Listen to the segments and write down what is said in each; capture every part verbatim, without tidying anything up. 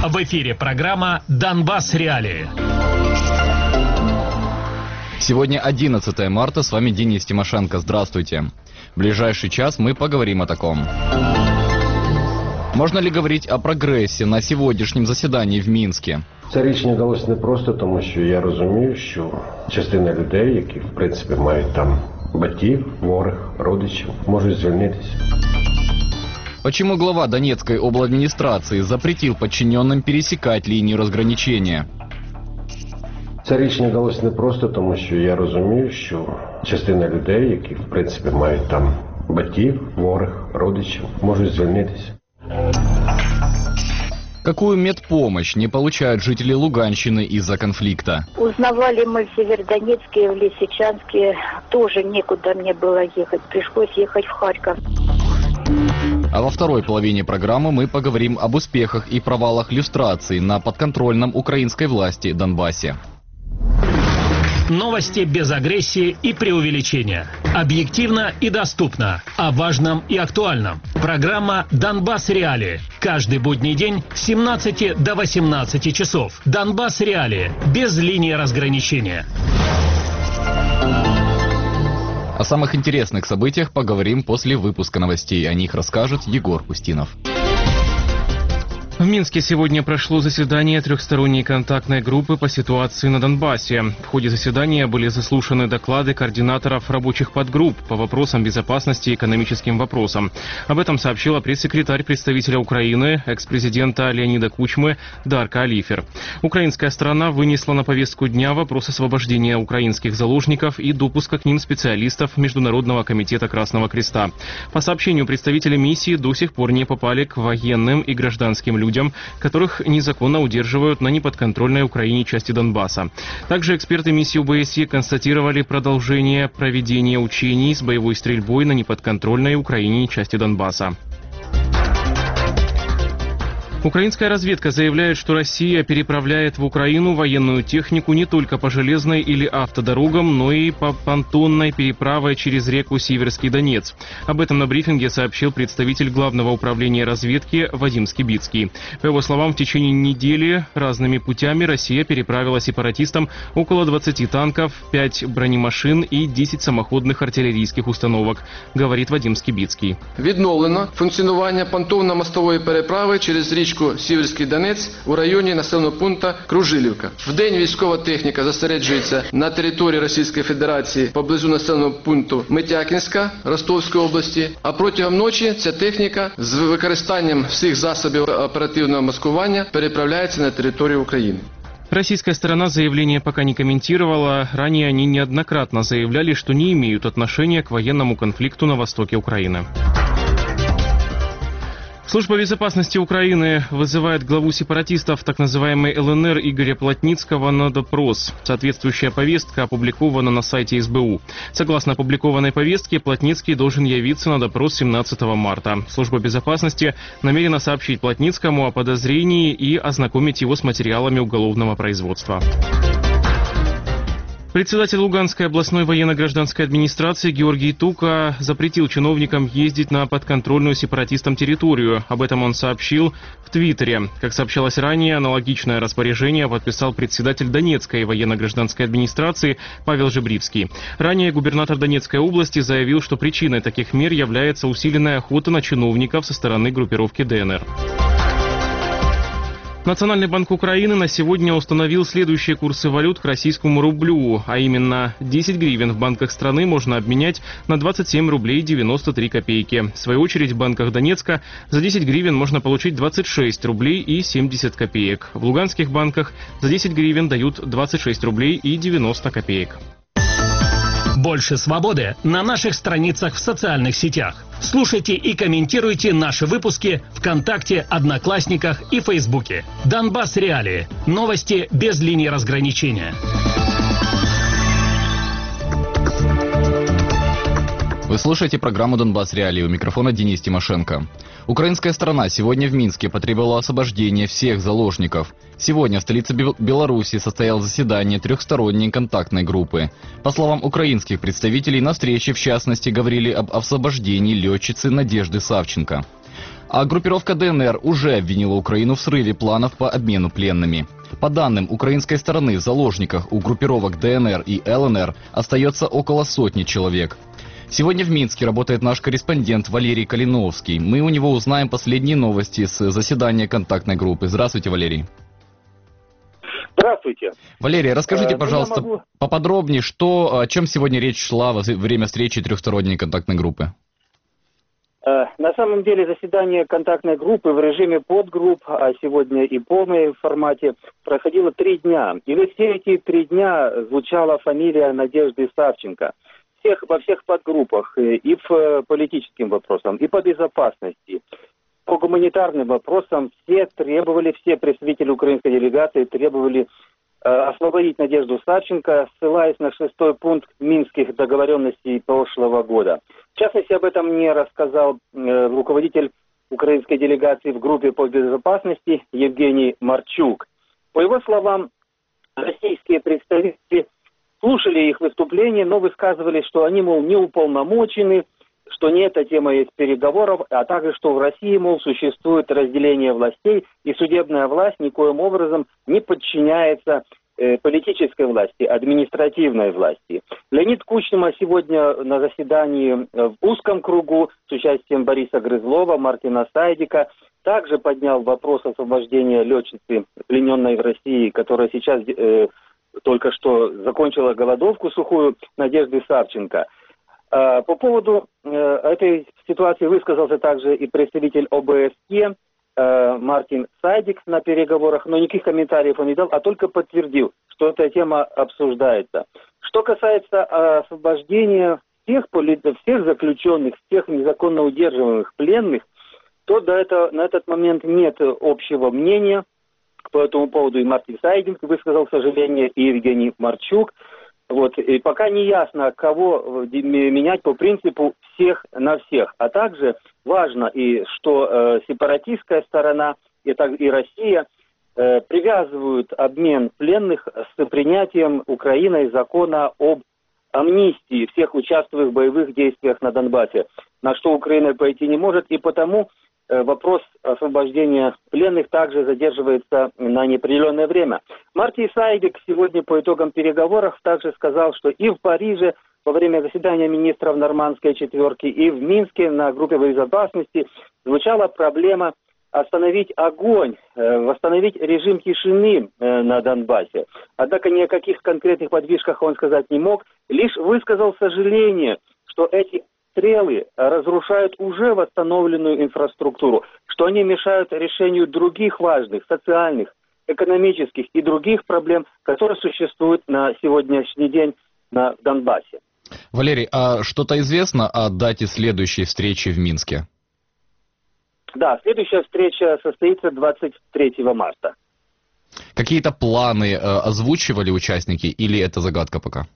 В эфире программа «Донбасс. Реалии». Сегодня одиннадцатое марта, с вами Денис Тимошенко. Здравствуйте. В ближайший час мы поговорим о таком. Можно ли говорить о прогрессе на сегодняшнем заседании в Мінську? Це рішення далось не просто, тому що я розумію, що частина людей, які в принципі мають там батьків, хворих, родичів, можуть звільнитися. Почему глава Донецкой обладминистрации запретил подчиненным пересекать линию разграничения? Це рішення далось не просто, тому що я розумію, що частина людей, які в принципі мають там батьків, хворих, родичів, можуть звільнитися. Какую медпомощь не получают жители Луганщины из-за конфликта? Узнавали мы в Северодонецке, в Лисичанске. Тоже некуда мне было ехать. Пришлось ехать в Харьков. А во второй половине программы мы поговорим об успехах и провалах люстрации на подконтрольном украинской власти Донбассе. Новости без агрессии и преувеличения. Объективно и доступно. О важном и актуальном. Программа «Донбасс. Реалии». Каждый будний день с семнадцати до восемнадцати часов. «Донбасс. Реалии». Без линии разграничения. О самых интересных событиях поговорим после выпуска новостей. О них расскажет Егор Устинов. В Минске сегодня прошло заседание трехсторонней контактной группы по ситуации на Донбассе. В ходе заседания были заслушаны доклады координаторов рабочих подгрупп по вопросам безопасности и экономическим вопросам. Об этом сообщила пресс-секретарь представителя Украины, экс-президента Леонида Кучмы Дарка Алифер. Украинская сторона вынесла на повестку дня вопрос освобождения украинских заложников и допуска к ним специалистов Международного комитета Красного Креста. По сообщению представителей миссии, до сих пор не попали к военным и гражданским людям, людям, которых незаконно удерживают на неподконтрольной Украине части Донбасса. Также эксперты миссии ОБСЕ констатировали продолжение проведения учений с боевой стрельбой на неподконтрольной Украине части Донбасса. Украинская разведка заявляет, что Россия переправляет в Украину военную технику не только по железной или автодорогам, но и по понтонной переправе через реку Сиверский Донец. Об этом на брифинге сообщил представитель Главного управления разведки Вадим Скибицкий. По его словам, в течение недели разными путями Россия переправила сепаратистам около двадцати танков, пять бронемашин и десять самоходных артиллерийских установок, говорит Вадим Скибицкий. Відновлено функціонування понтонно-мостової переправи через річку Сіверський Донець у районі населеного пункту Кружилівка. Вдень військова техніка зосереджується на території Російської Федерації поблизу населеного пункту Митякінська Ростовської області, а протягом ночі ця техніка з використанням всіх засобів оперативного маскування переправляється на територію України. Российская сторона заявление пока не комментировала. Ранее они неоднократно заявляли, что не имеют отношения к военному конфликту на востоке Украины. Служба безопасности Украины вызывает главу сепаратистов так называемой ЛНР Игоря Плотницкого на допрос. Соответствующая повестка опубликована на сайте эс бэ у. Согласно опубликованной повестке, Плотницкий должен явиться на допрос семнадцатого марта. Служба безопасности намерена сообщить Плотницкому о подозрении и ознакомить его с материалами уголовного производства. Председатель Луганской областной военно-гражданской администрации Георгий Тука запретил чиновникам ездить на подконтрольную сепаратистам территорию. Об этом он сообщил в Твиттере. Как сообщалось ранее, аналогичное распоряжение подписал председатель Донецкой военно-гражданской администрации Павел Жебривский. Ранее губернатор Донецкой области заявил, что причиной таких мер является усиленная охота на чиновников со стороны группировки дэ эн эр. Национальный банк Украины на сегодня установил следующие курсы валют к российскому рублю, а именно десять гривен в банках страны можно обменять на двадцать семь рублей девяносто три копейки. В свою очередь в банках Донецка за десять гривен можно получить двадцать шесть рублей и семьдесят копеек. В луганских банках за десять гривен дают двадцать шесть рублей и девяносто копеек. Больше свободы на наших страницах в социальных сетях. Слушайте и комментируйте наши выпуски ВКонтакте, Одноклассниках и Фейсбуке. «Донбасс. Реалии». Новости без линии разграничения. Вы слушаете программу «Донбасс. Реалии». У микрофона Денис Тимошенко. Украинская сторона сегодня в Минске потребовала освобождения всех заложников. Сегодня в столице Беларуси состоялось заседание трехсторонней контактной группы. По словам украинских представителей, на встрече в частности говорили об освобождении летчицы Надежды Савченко. А группировка ДНР уже обвинила Украину в срыве планов по обмену пленными. По данным украинской стороны, в заложниках у группировок ДНР и ЛНР остается около сотни человек. Сегодня в Минске работает наш корреспондент Валерий Калиновский. Мы у него узнаем последние новости с заседания контактной группы. Здравствуйте, Валерий. Здравствуйте. Валерий, расскажите, э, пожалуйста, могу... поподробнее, что, о чем сегодня речь шла во время встречи трехсторонней контактной группы? Э, на самом деле заседание контактной группы в режиме подгрупп, а сегодня и полной формате, проходило три дня. И во все эти три дня звучала фамилия Надежды Савченко. Всех, во всех подгруппах, и по политическим вопросам, и по безопасности, по гуманитарным вопросам все требовали, все представители украинской делегации требовали э, освободить Надежду Савченко, ссылаясь на шестой пункт минских договоренностей прошлого года. В частности, об этом мне рассказал э, руководитель украинской делегации в группе по безопасности Евгений Марчук. По его словам, российские представители слушали их выступления, но высказывались, что они, мол, не уполномочены, что не эта тема есть переговоров, а также, что в России, мол, существует разделение властей, и судебная власть никоим образом не подчиняется э, политической власти, административной власти. Леонид Кучма сегодня на заседании в узком кругу с участием Бориса Грызлова, Мартина Сайдика также поднял вопрос освобождения летчицы, плененной в России, которая сейчас э, только что закончила голодовку сухую, Надежды Савченко. По поводу э, этой ситуации высказался также и представитель ОБСЕ э, Мартин Сайдик на переговорах, но никаких комментариев он не дал, а только подтвердил, что эта тема обсуждается. Что касается освобождения всех, всех заключенных, всех незаконно удерживаемых пленных, то до этого, на этот момент нет общего мнения. По этому поводу и Мартин Сайдик высказал сожаление, и Евгений Марчук. Вот, и пока не ясно, кого менять по принципу всех на всех. А также важно, и что э, сепаратистская сторона и, так, и Россия э, привязывают обмен пленных с принятием Украиной закона об амнистии всех участвующих в боевых действиях на Донбассе, на что Украина пойти не может, и потому э, вопрос освобождения пленных также задерживается на неопределенное время. Мартин Сайдик сегодня по итогам переговоров также сказал, что и в Париже во время заседания министров Нормандской четверки, и в Минске на группе безопасности звучала проблема остановить огонь, э, восстановить режим тишины э, на Донбассе. Однако ни о каких конкретных подвижках он сказать не мог, лишь высказал сожаление, что эти стрелы разрушают уже восстановленную инфраструктуру, что они мешают решению других важных социальных, экономических и других проблем, которые существуют на сегодняшний день на Донбассе. Валерий, а что-то известно о дате следующей встречи в Минске? Да, следующая встреча состоится двадцать третьего марта. Какие-то планы э, озвучивали участники или это загадка пока?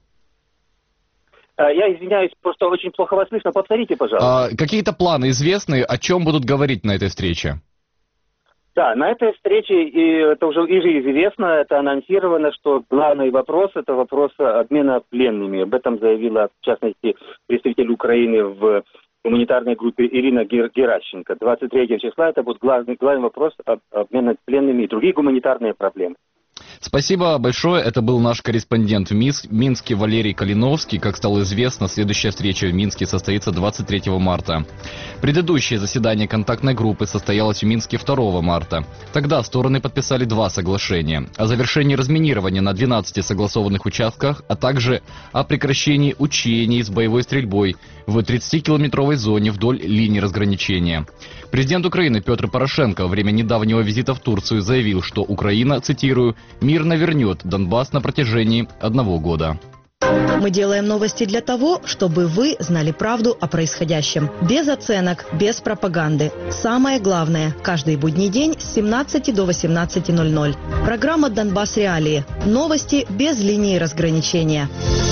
Я извиняюсь, просто очень плохо вас слышно. Повторите, пожалуйста. А, какие-то планы известны, о чем будут говорить на этой встрече? Да, на этой встрече, и это уже и же известно, это анонсировано, что главный вопрос – это вопрос обмена пленными. Об этом заявила, в частности, представитель Украины в гуманитарной группе Ирина Геращенко. двадцать третьего числа это будет главный, главный вопрос об обмене пленными и другие гуманитарные проблемы. Спасибо большое. Это был наш корреспондент в Минске Валерий Калиновский. Как стало известно, следующая встреча в Минске состоится двадцать третьего марта. Предыдущее заседание контактной группы состоялось в Минске второго марта. Тогда стороны подписали два соглашения. О завершении разминирования на двенадцати согласованных участках, а также о прекращении учений с боевой стрельбой в тридцатикилометровой зоне вдоль линии разграничения. Президент Украины Петр Порошенко во время недавнего визита в Турцию заявил, что Украина, цитирую, «мирно вернет Донбасс на протяжении одного года». Мы делаем новости для того, чтобы вы знали правду о происходящем. Без оценок, без пропаганды. Самое главное, каждый будний день с семнадцати до восемнадцати ноль-ноль. Программа «Донбасс Реалии». Новости без линии разграничения.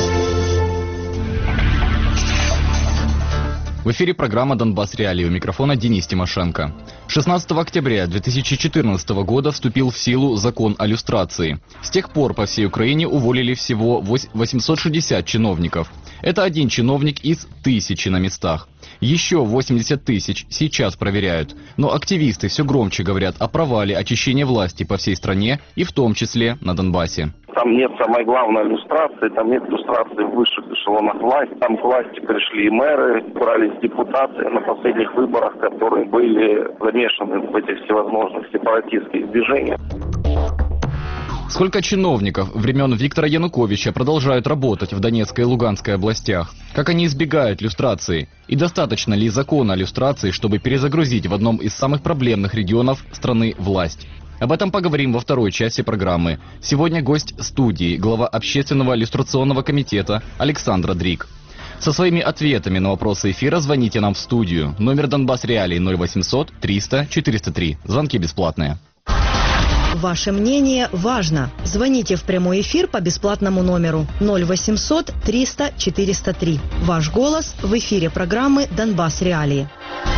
В эфире программа «Донбасс Реалии». У микрофона Денис Тимошенко. шестнадцатого октября две тысячи четырнадцатого года вступил в силу закон о люстрации. С тех пор по всей Украине уволили всего восемьсот шестьдесят чиновников. Это один чиновник из тысячи на местах. Еще восемьдесят тысяч сейчас проверяют. Но активисты все громче говорят о провале очищения власти по всей стране и в том числе на Донбассе. Там нет самой главной иллюстрации, там нет иллюстрации в высших эшелонах власти. Там к власти пришли мэры, брались депутаты на последних выборах, которые были замешаны в этих всевозможных сепаратистских движениях. Сколько чиновников времен Виктора Януковича продолжают работать в Донецкой и Луганской областях? Как они избегают люстрации? И достаточно ли закона о люстрации, чтобы перезагрузить в одном из самых проблемных регионов страны власть? Об этом поговорим во второй части программы. Сегодня гость студии, глава Общественного люстрационного комитета Александра Дрик. Со своими ответами на вопросы эфира звоните нам в студию. Номер Донбасс Реалий ноль восемьсот триста четыреста три. Звонки бесплатные. Ваше мнение важно. Звоните в прямой эфир по бесплатному номеру ноль восемьсот триста четыреста три. Ваш голос в эфире программы «Донбасс Реалии».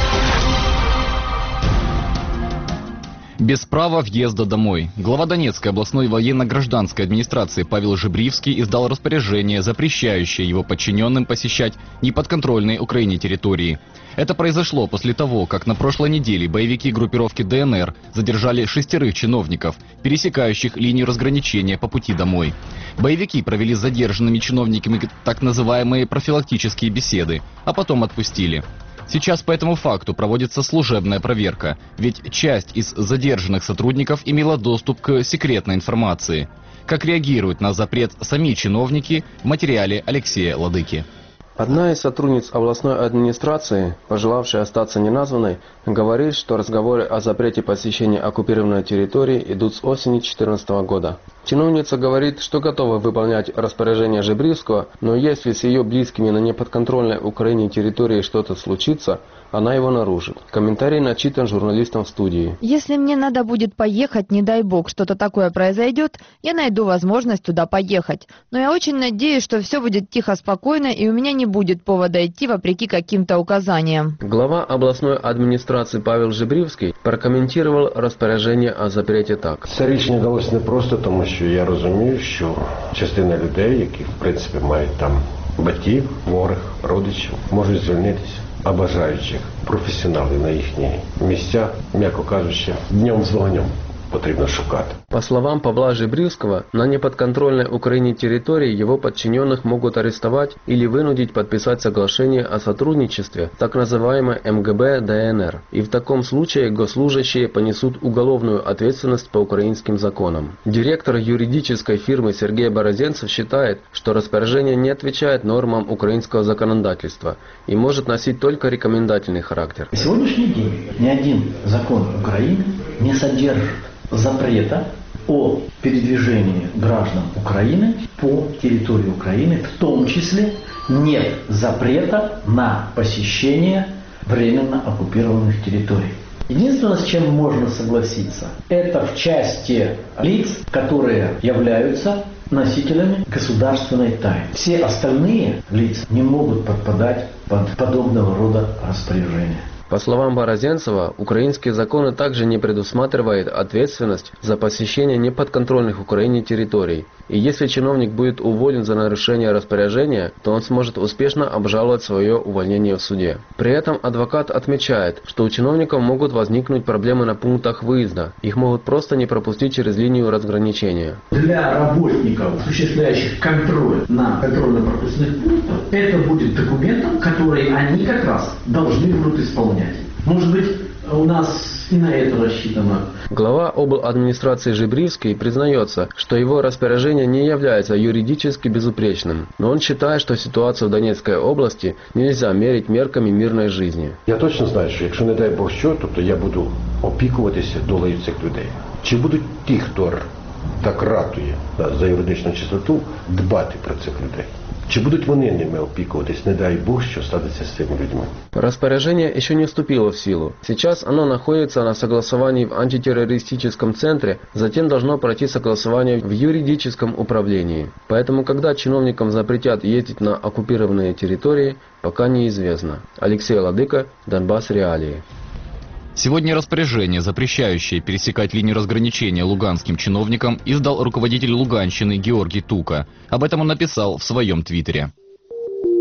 Без права въезда домой. Глава Донецкой областной военно-гражданской администрации Павел Жебривский издал распоряжение, запрещающее его подчиненным посещать неподконтрольные Украине территории. Это произошло после того, как на прошлой неделе боевики группировки ДНР задержали шестерых чиновников, пересекающих линию разграничения по пути домой. Боевики провели с задержанными чиновниками так называемые профилактические беседы, а потом отпустили. Сейчас по этому факту проводится служебная проверка, ведь часть из задержанных сотрудников имела доступ к секретной информации. Как реагируют на запрет сами чиновники в материале Алексея Ладыки. Одна из сотрудниц областной администрации, пожелавшая остаться неназванной, говорит, что разговоры о запрете посещения оккупированной территории идут с осени две тысячи четырнадцатого года. Чиновница говорит, что готова выполнять распоряжение Жебривского, но если с ее близкими на неподконтрольной Украине территории что-то случится, она его нарушит. Комментарий начитан журналистом в студии. Если мне надо будет поехать, не дай бог, что-то такое произойдет, я найду возможность туда поехать. Но я очень надеюсь, что все будет тихо, спокойно, и у меня не будет повода идти вопреки каким-то указаниям. Глава областной адміністрації Павел Жебривський прокоментував розпорядження о запреті так. Це рішення далося не просто, тому що я розумію, що частина людей, які в принципі мають там батьків, хворих, родичів, можуть звільнитися. А бажаючих професіоналів на їхні місця, м'яко кажучи, днем з вогнем потрібно шукати. По словам Павла Жебривского, на неподконтрольной Украине территории его подчиненных могут арестовать или вынудить подписать соглашение о сотрудничестве, так называемой эм гэ бэ дэ эн эр. И в таком случае госслужащие понесут уголовную ответственность по украинским законам. Директор юридической фирмы Сергей Борозенцев считает, что распоряжение не отвечает нормам украинского законодательства и может носить только рекомендательный характер. На сегодняшний день ни один закон Украины не содержит запрета о передвижении граждан Украины по территории Украины, в том числе нет запрета на посещение временно оккупированных территорий. Единственное, с чем можно согласиться, это в части лиц, которые являются носителями государственной тайны. Все остальные лица не могут подпадать под подобного рода распоряжения. По словам Борозенцева, украинские законы также не предусматривают ответственность за посещение неподконтрольных Украине территорий. И если чиновник будет уволен за нарушение распоряжения, то он сможет успешно обжаловать свое увольнение в суде. При этом адвокат отмечает, что у чиновников могут возникнуть проблемы на пунктах выезда. Их могут просто не пропустить через линию разграничения. Для работников, осуществляющих контроль на контрольно-пропускных пунктах, это будет документом, который они как раз должны будут исполнять. Может быть, у нас и на это рассчитано. Глава обладминистрации Жебривский признается, что его распоряжение не является юридически безупречным, но он считает, что ситуацию в Донецкой области нельзя мерить мерками мирной жизни. Я точно знаю, що якщо не дай Бог що, тобто я буду опікуватися долею цих людей. Чи будуть ті, хто так ратує да, за юридичну чистоту, дбати про цих людей? Чи будут вони ними опікуватись, не дай Бог, что станется с этими людьми? Распоряжение еще не вступило в силу. Сейчас оно находится на согласовании в антитеррористическом центре, затем должно пройти согласование в юридическом управлении. Поэтому, когда чиновникам запретят ездить на оккупированные территории, пока неизвестно. Алексей Ладыка, Донбасс Реалии. Сегодня распоряжение, запрещающее пересекать линию разграничения луганским чиновникам, издал руководитель Луганщины Георгий Тука. Об этом он написал в своем твиттере.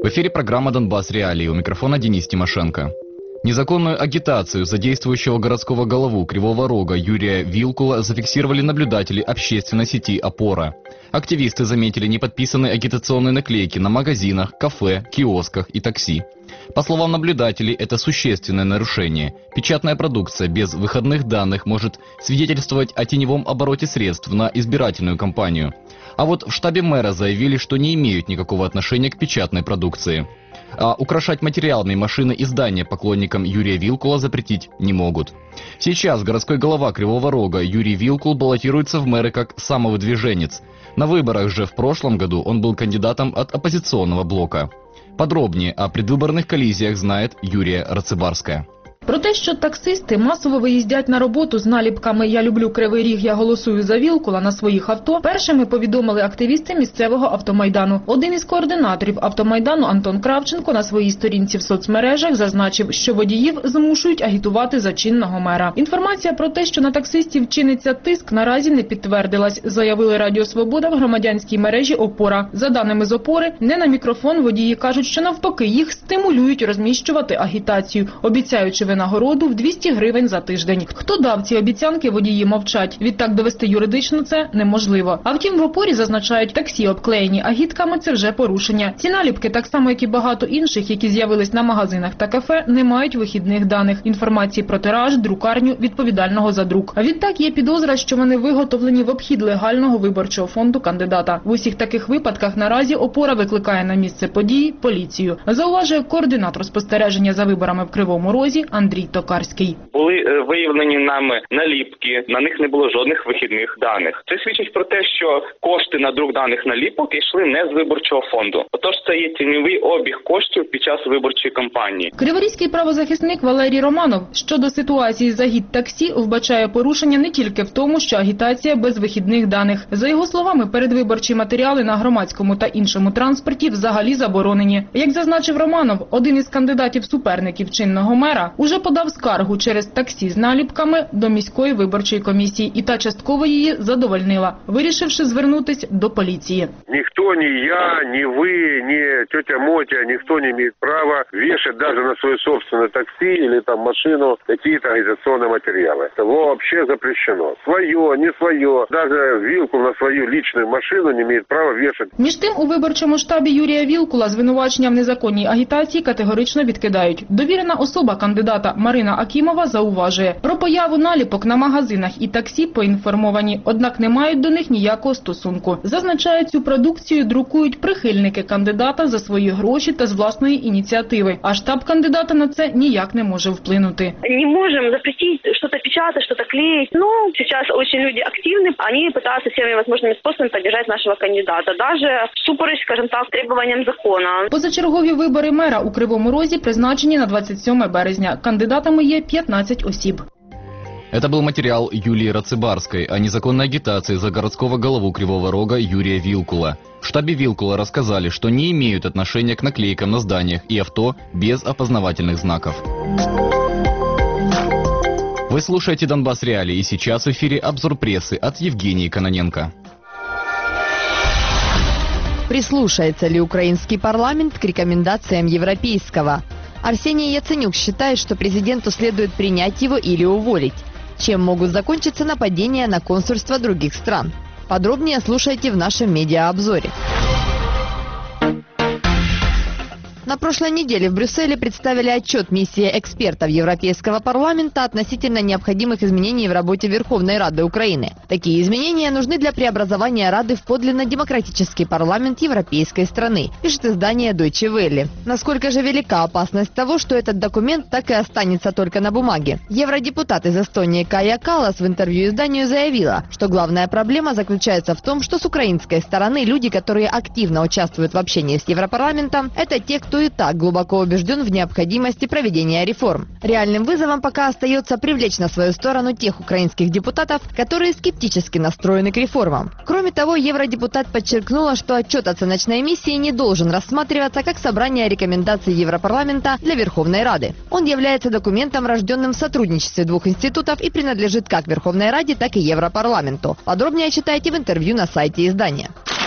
В эфире программа «Донбасс Реалии». У микрофона Денис Тимошенко. Незаконную агитацию задействующего городского голову Кривого Рога Юрия Вилкула зафиксировали наблюдатели общественной сети «Опора». Активисты заметили неподписанные агитационные наклейки на магазинах, кафе, киосках и такси. По словам наблюдателей, это существенное нарушение. Печатная продукция без выходных данных может свидетельствовать о теневом обороте средств на избирательную кампанию. А вот в штабе мэра заявили, что не имеют никакого отношения к печатной продукции. А украшать материалами машины и здания поклонникам Юрия Вилкула запретить не могут. Сейчас городской голова Кривого Рога Юрий Вилкул баллотируется в мэры как самовыдвиженец. На выборах же в прошлом году он был кандидатом от оппозиционного блока. Подробнее о предвыборных коллизиях знает Юрия Рацибарская. Про те, що таксисти масово виїздять на роботу з наліпками «Я люблю Кривий Ріг, я голосую за Вілкула» на своїх авто, першими повідомили активісти місцевого автомайдану. Один із координаторів автомайдану Антон Кравченко на своїй сторінці в соцмережах зазначив, що водіїв змушують агітувати за чинного мера. Інформація про те, що на таксистів чиниться тиск, наразі не підтвердилась, заявили Радіо Свобода в громадянській мережі «Опора». За даними з «Опори», не на мікрофон водії кажуть, що навпаки їх стимулюють розміщувати агітацію, обіцяючи нагороду в двісті гривень за тиждень. Хто дав ці обіцянки, водії мовчать. Відтак довести юридично це неможливо. А втім, в «Опорі» зазначають, таксі обклеєні агітками – це вже порушення. Ці наліпки, так само як і багато інших, які з'явились на магазинах та кафе, не мають вихідних даних, інформації про тираж, друкарню, відповідального за друк. А відтак є підозра, що вони виготовлені в обхід легального виборчого фонду кандидата. В усіх таких випадках наразі «Опора» викликає на місце події поліцію. Зауважує координатор спостереження за виборами в Кривому Розі Андрій Токарський. Були виявлені нами наліпки, на них не було жодних вихідних даних. Це свідчить про те, що кошти на друк даних наліпок йшли не з виборчого фонду. Отож, це є тіньовий обіг коштів під час виборчої кампанії. Криворізький правозахисник Валерій Романов щодо ситуації з агіт-таксі вбачає порушення не тільки в тому, що агітація без вихідних даних. За його словами, передвиборчі матеріали на громадському та іншому транспорті взагалі заборонені. Як зазначив Романов, один із кандидатів-суперників чинного мера уже подав скаргу через таксі з наліпками до міської виборчої комісії, і та частково її задовольнила, вирішивши звернутися до поліції. Ніхто, ні я, ні ви, ні тетя Мотя, ніхто не має права вішати навіть на своє собственне таксі або там машину якісь агітаційні матеріали. Це взагалі запрещено. Своє, не своє, навіть Вілкул на свою лічну машину не має права вішати. Між тим, у виборчому штабі Юрія Вілкула звинувачення в незаконній агітації категорично відкидають. Довірена особа кандидата Марина Акімова зауважує, про появу наліпок на магазинах і таксі поінформовані, однак не мають до них ніякого стосунку. Зазначають, цю продукцію друкують прихильники кандидата за свої гроші та з власної ініціативи, а штаб кандидата на це ніяк не може вплинути. Не можемо запретити щось печатати, щось клеїти. Ну, зараз дуже люди активні, вони намагаються всіми можливими способами підтримати нашого кандидата, навіть всупереч, скажімо так, требуванням закону. Позачергові вибори мера у Кривому Розі призначені на двадцять сьоме березня. Кандидатами є п'ятнадцять осіб. Это был материал Юлии Рацибарской о незаконной агитации за городского голову Кривого Рога Юрия Вилкула. В штабе Вилкула рассказали, что не имеют отношения к наклейкам на зданиях и авто без опознавательных знаков. Вы слушаете «Донбасс Реалии», и сейчас в эфире обзор прессы от Евгении Кононенко. Прислушается ли украинский парламент к рекомендациям европейского? Арсений Яценюк считает, что президенту следует принять его или уволить. Чем могут закончиться нападения на консульства других стран? Подробнее слушайте в нашем медиаобзоре. На прошлой неделе в Брюсселе представили отчет миссии экспертов Европейского парламента относительно необходимых изменений в работе Верховной Рады Украины. Такие изменения нужны для преобразования Рады в подлинно демократический парламент европейской страны, пишет издание Deutsche Welle. Насколько же велика опасность того, что этот документ так и останется только на бумаге? Евродепутат из Эстонии Кая Каллас в интервью изданию заявила, что главная проблема заключается в том, что с украинской стороны люди, которые активно участвуют в общении с Европарламентом, это те, кто и так глубоко убежден в необходимости проведения реформ. Реальным вызовом пока остается привлечь на свою сторону тех украинских депутатов, которые скептически настроены к реформам. Кроме того, евродепутат подчеркнула, что отчет оценочной миссии не должен рассматриваться как собрание рекомендаций Европарламента для Верховной Рады. Он является документом, рожденным в сотрудничестве двух институтов и принадлежит как Верховной Раде, так и Европарламенту. Подробнее читайте в интервью на сайте издания.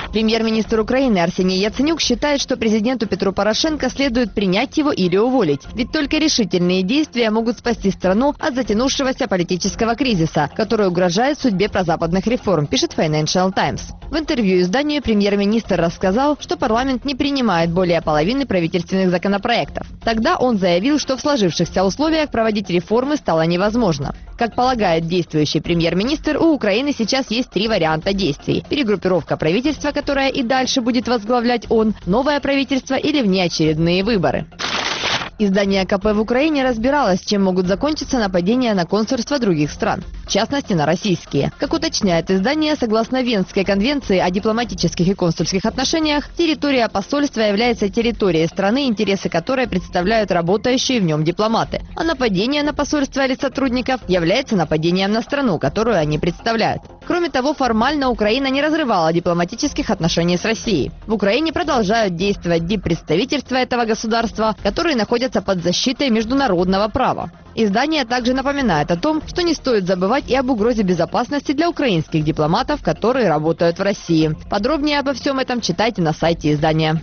Премьер-министр Украины Арсений Яценюк считает, что президенту Петру Порошенко следует принять его или уволить. Ведь только решительные действия могут спасти страну от затянувшегося политического кризиса, который угрожает судьбе прозападных реформ, пишет Financial Times. В интервью изданию премьер-министр рассказал, что парламент не принимает более половины правительственных законопроектов. Тогда он заявил, что в сложившихся условиях проводить реформы стало невозможно. Как полагает действующий премьер-министр, у Украины сейчас есть три варианта действий. Перегруппировка правительства, которое и дальше будет возглавлять он, новое правительство или внеочередные выборы. Издание ка пэ в Украине разбиралось, чем могут закончиться нападения на консульства других стран, в частности на российские. Как уточняет издание, согласно Венской конвенции о дипломатических и консульских отношениях, территория посольства является территорией страны, интересы которой представляют работающие в нем дипломаты. А нападение на посольство или сотрудников является нападением на страну, которую они представляют. Кроме того, формально Украина не разрывала дипломатических отношений с Россией. В Украине продолжают действовать диппредставительства этого государства, которые находятся под защитой международного права. Издание также напоминает о том, что не стоит забывать и об угрозе безопасности для украинских дипломатов, которые работают в России. Подробнее обо всем этом читайте на сайте издания.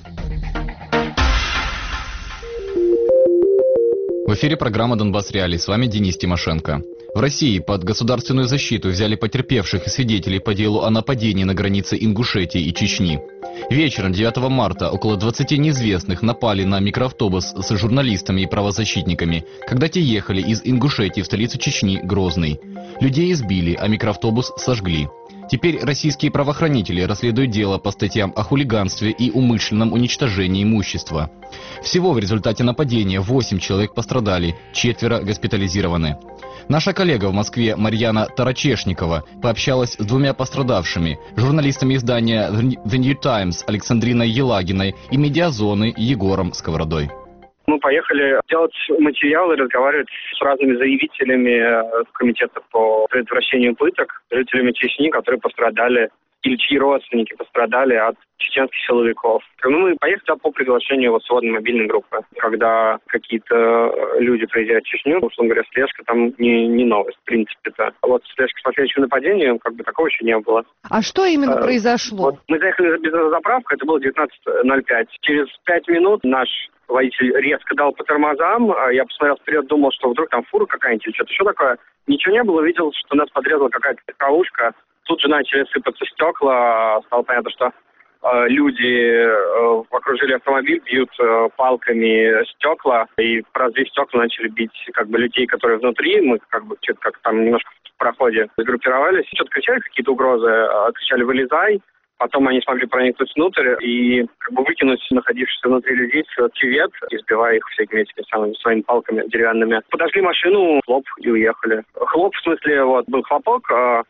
В эфире программа «Донбасс Реалии». С вами Денис Тимошенко. В России под государственную защиту взяли потерпевших и свидетелей по делу о нападении на границе Ингушетии и Чечни. Вечером девятого марта около двадцати неизвестных напали на микроавтобус с журналистами и правозащитниками, когда те ехали из Ингушетии в столицу Чечни, Грозный. Людей избили, а микроавтобус сожгли. Теперь российские правоохранители расследуют дело по статьям о хулиганстве и умышленном уничтожении имущества. Всего в результате нападения восемь человек пострадали, четверо госпитализированы. Наша коллега в Москве Марьяна Тарачешникова пообщалась с двумя пострадавшими, журналистами издания The New Times Александриной Елагиной и медиазоны Егором Сковородой. Мы поехали делать материалы, разговаривать с разными заявителями комитета по предотвращению пыток, жителями Чечни, которые пострадали, или чьи родственники пострадали от чеченских силовиков. Ну, мы поехали по приглашению вот сводной мобильной группы. Когда какие-то люди приезжают в Чечню, условно говоря, слежка там не, не новость, в принципе-то. А вот слежка с последующим нападением, как бы такого еще не было. А что именно а, произошло? Вот мы заехали за бензозаправку, это было девятнадцать ноль пять. Через пять минут наш водитель резко дал по тормозам. Я посмотрел вперед, думал, что вдруг там фура какая-нибудь или что-то еще такое. Ничего не было, видел, что нас подрезала какая-то легковушка. Тут же начали сыпаться стекла. Стало понятно, что э, люди э, окружили автомобиль, бьют э, палками стекла. И разбив стекла, начали бить как бы людей, которые внутри. Мы как бы что-то как там немножко в проходе сгруппировались. Что-то кричали, какие-то угрозы. Э, кричали «вылезай». Потом они смогли проникнуть внутрь и как бы выкинуть находившихся внутри людей в кювет, избивая их всякими этими самыми своими палками деревянными. Подожгли машину, хлоп, и уехали. Хлоп, в смысле, вот, был хлопок,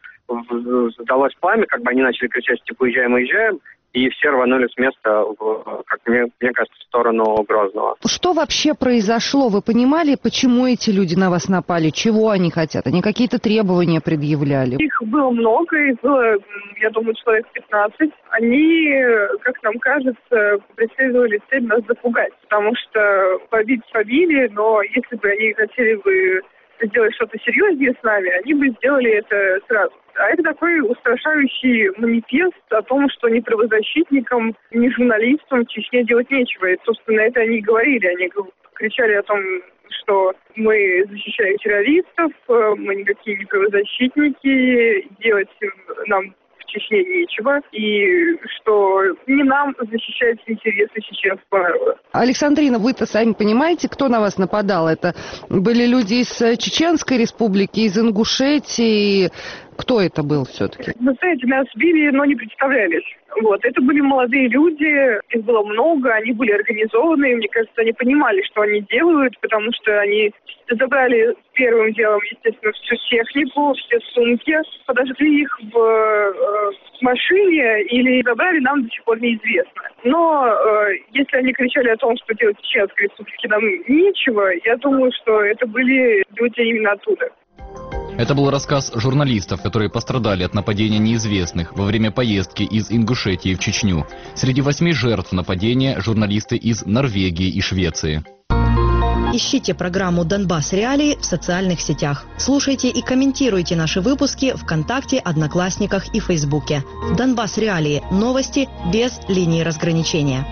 сдалось пламя, как бы они начали кричать, типа, уезжаем, уезжаем. И все рванули с места, в, как мне, мне кажется, в сторону Грозного. Что вообще произошло? Вы понимали, почему эти люди на вас напали? Чего они хотят? Они какие-то требования предъявляли? Их было много, их было, я думаю, человек пятнадцать. Они, как нам кажется, преследовали цель нас запугать. Потому что побить побили, но если бы они хотели бы сделать что-то серьезнее с нами, они бы сделали это сразу. А это такой устрашающий манифест о том, что ни правозащитникам, ни журналистам в Чечне делать нечего. И, собственно, это они и говорили. Они кричали о том, что мы защищаем террористов, мы никакие не правозащитники, делать нам в Чечне нечего, и что не нам защищать интересы чеченского народа. Александрина, вы-то сами понимаете, кто на вас нападал? Это были люди из Чеченской республики, из Ингушетии. Кто это был все-таки? Вы знаете, нас били, но не представлялись. Вот. Это были молодые люди, их было много, они были организованы, мне кажется, они понимали, что они делают, потому что они забрали первым делом, естественно, всю технику, все сумки, подожгли их в э, машине или забрали, нам до сих пор неизвестно. Но э, если они кричали о том, что делать в Чеченской республике нам нечего, я думаю, что это были люди именно оттуда. Это был рассказ журналистов, которые пострадали от нападения неизвестных во время поездки из Ингушетии в Чечню. Среди восьми жертв нападения журналисты из Норвегии и Швеции. Ищите программу «Донбасс Реалии» в социальных сетях. Слушайте и комментируйте наши выпуски ВКонтакте, Одноклассниках и Фейсбуке. «Донбасс Реалии» – новости без линии разграничения.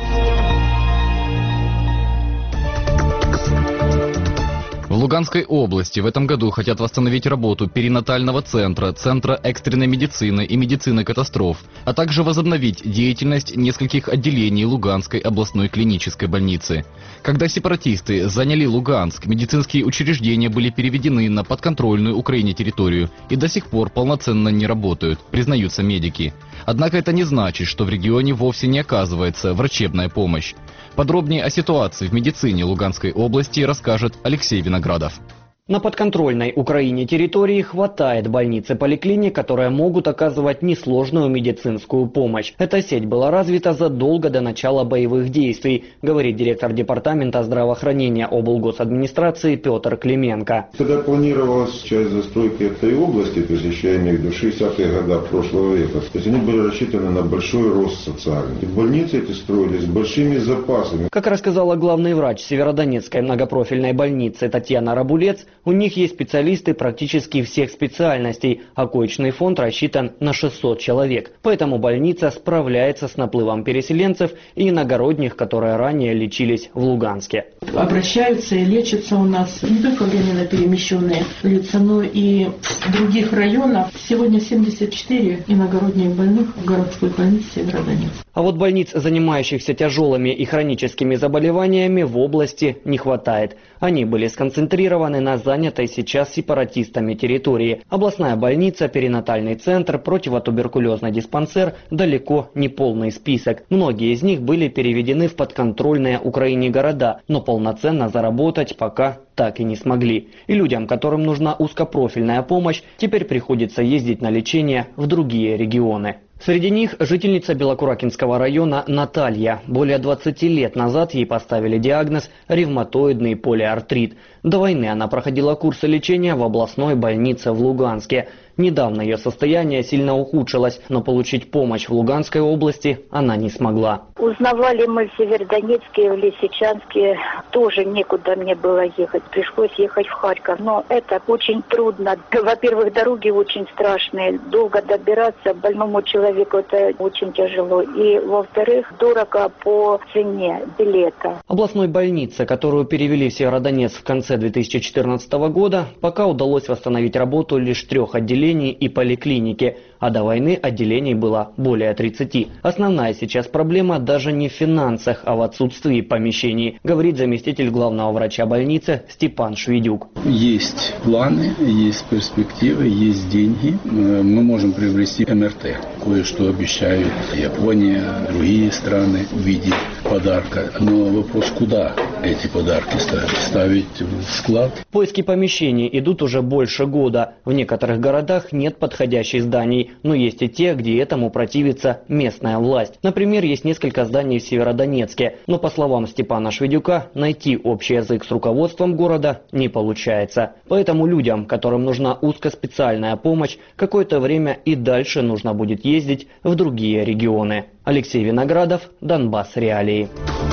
В Луганской области в этом году хотят восстановить работу перинатального центра, Центра экстренной медицины и медицины катастроф, а также возобновить деятельность нескольких отделений Луганской областной клинической больницы. Когда сепаратисты заняли Луганск, медицинские учреждения были переведены на подконтрольную Украине территорию и до сих пор полноценно не работают, признаются медики. Однако это не значит, что в регионе вовсе не оказывается врачебная помощь. Подробнее о ситуации в медицине Луганской области расскажет Алексей Виноградов. На подконтрольной Украине территории хватает больниц и поликлиник, которые могут оказывать несложную медицинскую помощь. Эта сеть была развита задолго до начала боевых действий, говорит директор департамента здравоохранения облгосадминистрации Петр Клименко. Когда планировалась часть застройки этой области, то есть еще я имею в виду шестидесятые годы прошлого века, то есть они были рассчитаны на большой рост социальный. И больницы эти строились с большими запасами. Как рассказала главный врач Северодонецкой многопрофильной больницы Татьяна Рабулец, у них есть специалисты практически всех специальностей, а коечный фонд рассчитан на шестьсот человек. Поэтому больница справляется с наплывом переселенцев и иногородних, которые ранее лечились в Луганске. Обращаются и лечатся у нас не только временно перемещенные лица, но и в других районах. Сегодня семьдесят четыре иногородних больных в городской больнице Северодонецк. А вот больниц, занимающихся тяжелыми и хроническими заболеваниями, в области не хватает. Они были сконцентрированы на занятой сейчас сепаратистами территории. Областная больница, перинатальный центр, противотуберкулезный диспансер – далеко не полный список. Многие из них были переведены в подконтрольные Украине города, но полноценно заработать пока так и не смогли. И людям, которым нужна узкопрофильная помощь, теперь приходится ездить на лечение в другие регионы. Среди них жительница Белокуракинского района Наталья. Более двадцати лет назад ей поставили диагноз ревматоидный полиартрит. До войны она проходила курсы лечения в областной больнице в Луганске. Недавно ее состояние сильно ухудшилось, но получить помощь в Луганской области она не смогла. Узнавали мы в Северодонецке, в Лисичанске. Тоже некуда мне было ехать. Пришлось ехать в Харьков. Но это очень трудно. Во-первых, дороги очень страшные. Долго добираться больному человеку это очень тяжело. И, во-вторых, дорого по цене билета. Областной больнице, которую перевели в Северодонецк в конце две тысячи четырнадцатого года, пока удалось восстановить работу лишь трех отделений и поликлиники, а до войны отделений было более тридцати. Основная сейчас проблема даже не в финансах, а в отсутствии помещений, говорит заместитель главного врача больницы Степан Шведюк. Есть планы, есть перспективы, есть деньги. Мы можем приобрести эм эр тэ. Кое-что обещают Япония, другие страны в виде подарка. Но вопрос, куда эти подарки ставить? Ставить в склад? Поиски помещений идут уже больше года. В некоторых городах нет подходящих зданий, но есть и те, где этому противится местная власть. Например, есть несколько зданий в Северодонецке, но, по словам Степана Шведюка, найти общий язык с руководством города не получается. Поэтому людям, которым нужна узкоспециальная помощь, какое-то время и дальше нужно будет ездить в другие регионы. Алексей Виноградов, Донбасс Реалии.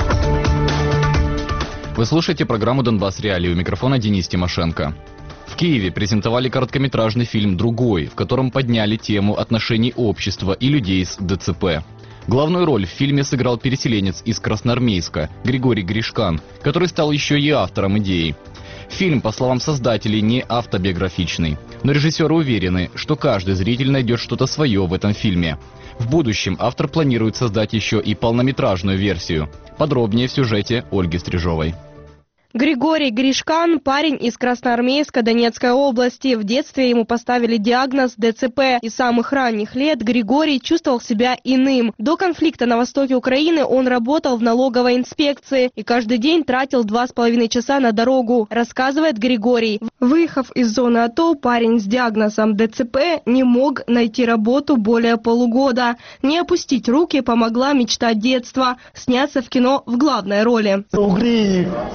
Вы слушаете программу «Донбасс Реалии», у микрофона Денис Тимошенко. В Киеве презентовали короткометражный фильм «Другой», в котором подняли тему отношений общества и людей с дэ цэ пэ. Главную роль в фильме сыграл переселенец из Красноармейска Григорий Гришкан, который стал еще и автором идеи. Фильм, по словам создателей, не автобиографичный, но режиссеры уверены, что каждый зритель найдет что-то свое в этом фильме. В будущем автор планирует создать еще и полнометражную версию. Подробнее в сюжете Ольги Стрижовой. Григорий Гришкан – парень из Красноармейска Донецкой области. В детстве ему поставили диагноз дэ цэ пэ. И с самых ранних лет Григорий чувствовал себя иным. До конфликта на востоке Украины он работал в налоговой инспекции и каждый день тратил два с половиной часа на дорогу, рассказывает Григорий. Выехав из зоны АТО, парень с диагнозом дэ цэ пэ не мог найти работу более полугода. Не опустить руки помогла мечта детства – сняться в кино в главной роли. В Украине еще никто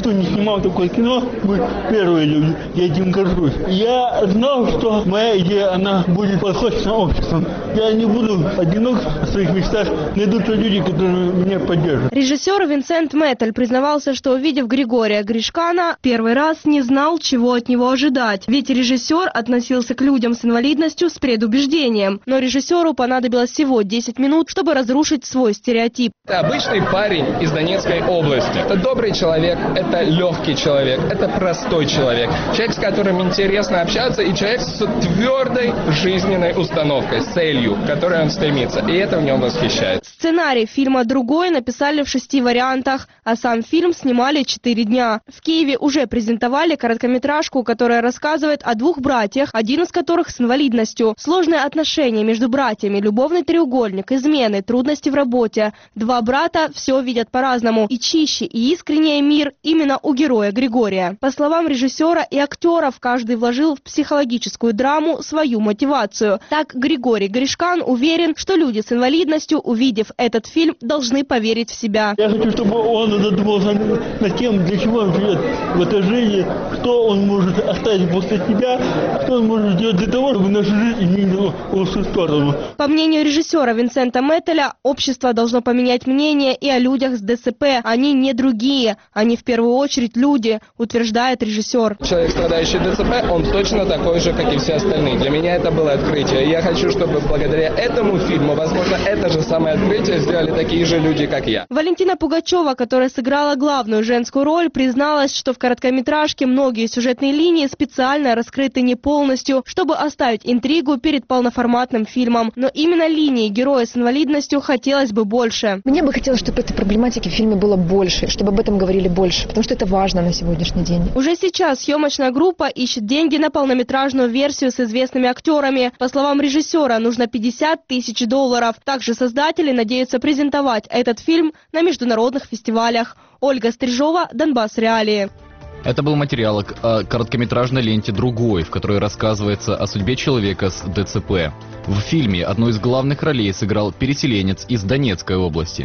никто не снимал такое кино, мы первые люди, я этим горжусь. Я знал, что моя идея, она будет подхвачена обществом. Я не буду одинок в своих мечтах, найдутся люди, которые меня поддержат. Режиссер Винсент Метель признавался, что, увидев Григория Гришкана, первый раз не знал, чего от него ожидать. Ведь режиссер относился к людям с инвалидностью с предубеждением. Но режиссеру понадобилось всего десять минут, чтобы разрушить свой стереотип. Это обычный парень из Донецкой области. Это добрый человек, это легкий человек, это простой человек. Человек, с которым интересно общаться, и человек с твердой жизненной установкой, с целью, к которой он стремится. И это в нем восхищает. Сценарий фильма «Другой» написали в шести вариантах, а сам фильм снимали четыре дня. В Киеве уже презентовали короткометражку, которая рассказывает о двух братьях, один из которых с инвалидностью. Сложные отношения между братьями, любовный треугольник, измены, трудности в работе. Два брата все видят по-разному. И чище, и искреннее мир именно у героя Григория. По словам режиссера и актеров, каждый вложил в психологическую драму свою мотивацию. Так Григорий Гришкан уверен, что люди с инвалидностью, увидев этот фильм, должны поверить в себя. Я хочу, чтобы он задумался над тем, для чего он живет в этой жизни, что он может оставить после себя, что он может сделать для того, чтобы наша жизнь изменилась в лучшую сторону. По мнению режиссера Винсента Метеля, общество должно поменять мнение и о людях с ДЦП. Они не другие, они в первую очередь люди, утверждает режиссер. Человек, страдающий ДЦП, он точно такой же, как и все остальные. Для меня это было открытие. Я хочу, чтобы благодаря этому фильму, возможно, это же самое открытие сделали такие же люди, как я. Валентина Пугачева, которая сыграла главную женскую роль, призналась, что в короткометражке многие сюжетные линии специально раскрыты не полностью, чтобы оставить интригу перед полноформатным фильмом. Но именно линии героя с инвалидностью хотелось бы больше. Мне бы хотелось, чтобы этой проблематики в фильме было больше, чтобы об этом говорили больше, потому что это важно на сегодняшний день. Уже сейчас съемочная группа ищет деньги на полнометражную версию с известными актерами. По словам режиссера, нужно пятьдесят тысяч долларов. Также создатели надеются презентовать этот фильм на международных фестивалях. Ольга Стрижова, Донбасс Реалии. Это был материал о короткометражной ленте «Другой», в которой рассказывается о судьбе человека с ДЦП. В фильме одну из главных ролей сыграл переселенец из Донецкой области.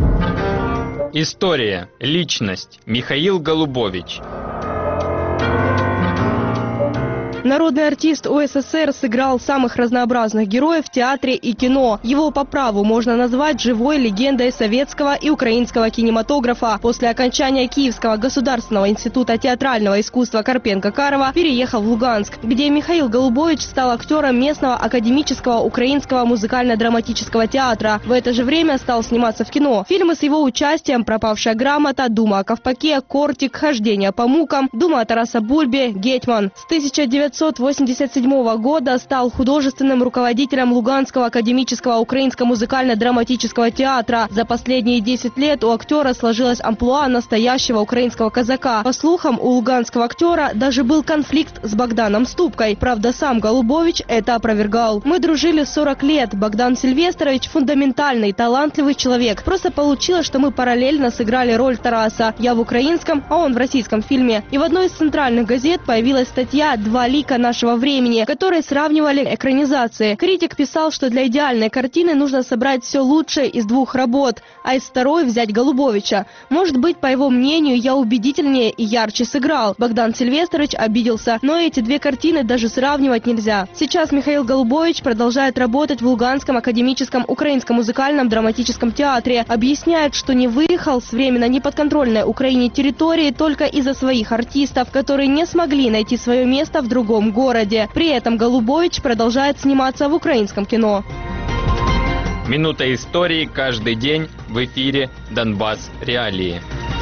История. Личность. Михаил Голубович. Народный артист УССР сыграл самых разнообразных героев в театре и кино. Его по праву можно назвать живой легендой советского и украинского кинематографа. После окончания Киевского государственного института театрального искусства Карпенко-Карова переехал в Луганск, где Михаил Голубович стал актером местного академического украинского музыкально-драматического театра. В это же время стал сниматься в кино. Фильмы с его участием «Пропавшая грамота», «Дума о Ковпаке», «Кортик», «Хождение по мукам», «Дума о Тараса Бульбе», «Гетман». С тысяча девятьсот восемьдесят седьмого года стал художественным руководителем Луганского академического украинского музыкально-драматического театра. За последние десять лет у актера сложилась амплуа настоящего украинского казака. По слухам, у луганского актера даже был конфликт с Богданом Ступкой. Правда, сам Голубович это опровергал. «Мы дружили сорок лет. Богдан Сильвестрович фундаментальный, талантливый человек. Просто получилось, что мы параллельно сыграли роль Тараса. Я в украинском, а он в российском фильме. И в одной из центральных газет появилась статья «Два лика нашего времени», в которой сравнивали экранизации. Критик писал, что для идеальной картины нужно собрать все лучшее из двух работ, а из второй взять Голубовича. Может быть, по его мнению, я убедительнее и ярче сыграл. Богдан Сильвестрович обиделся, но эти две картины даже сравнивать нельзя. Сейчас Михаил Голубович продолжает работать в Луганском академическом украинском музыкальном драматическом театре. Объясняет, что не выехал с временно неподконтрольной Украине территории только из-за своих артистов, которые не смогли найти свое место в другом городе. При этом Голубович продолжает сниматься в украинском кино. Минута истории каждый день в эфире «Донбасс Реалии».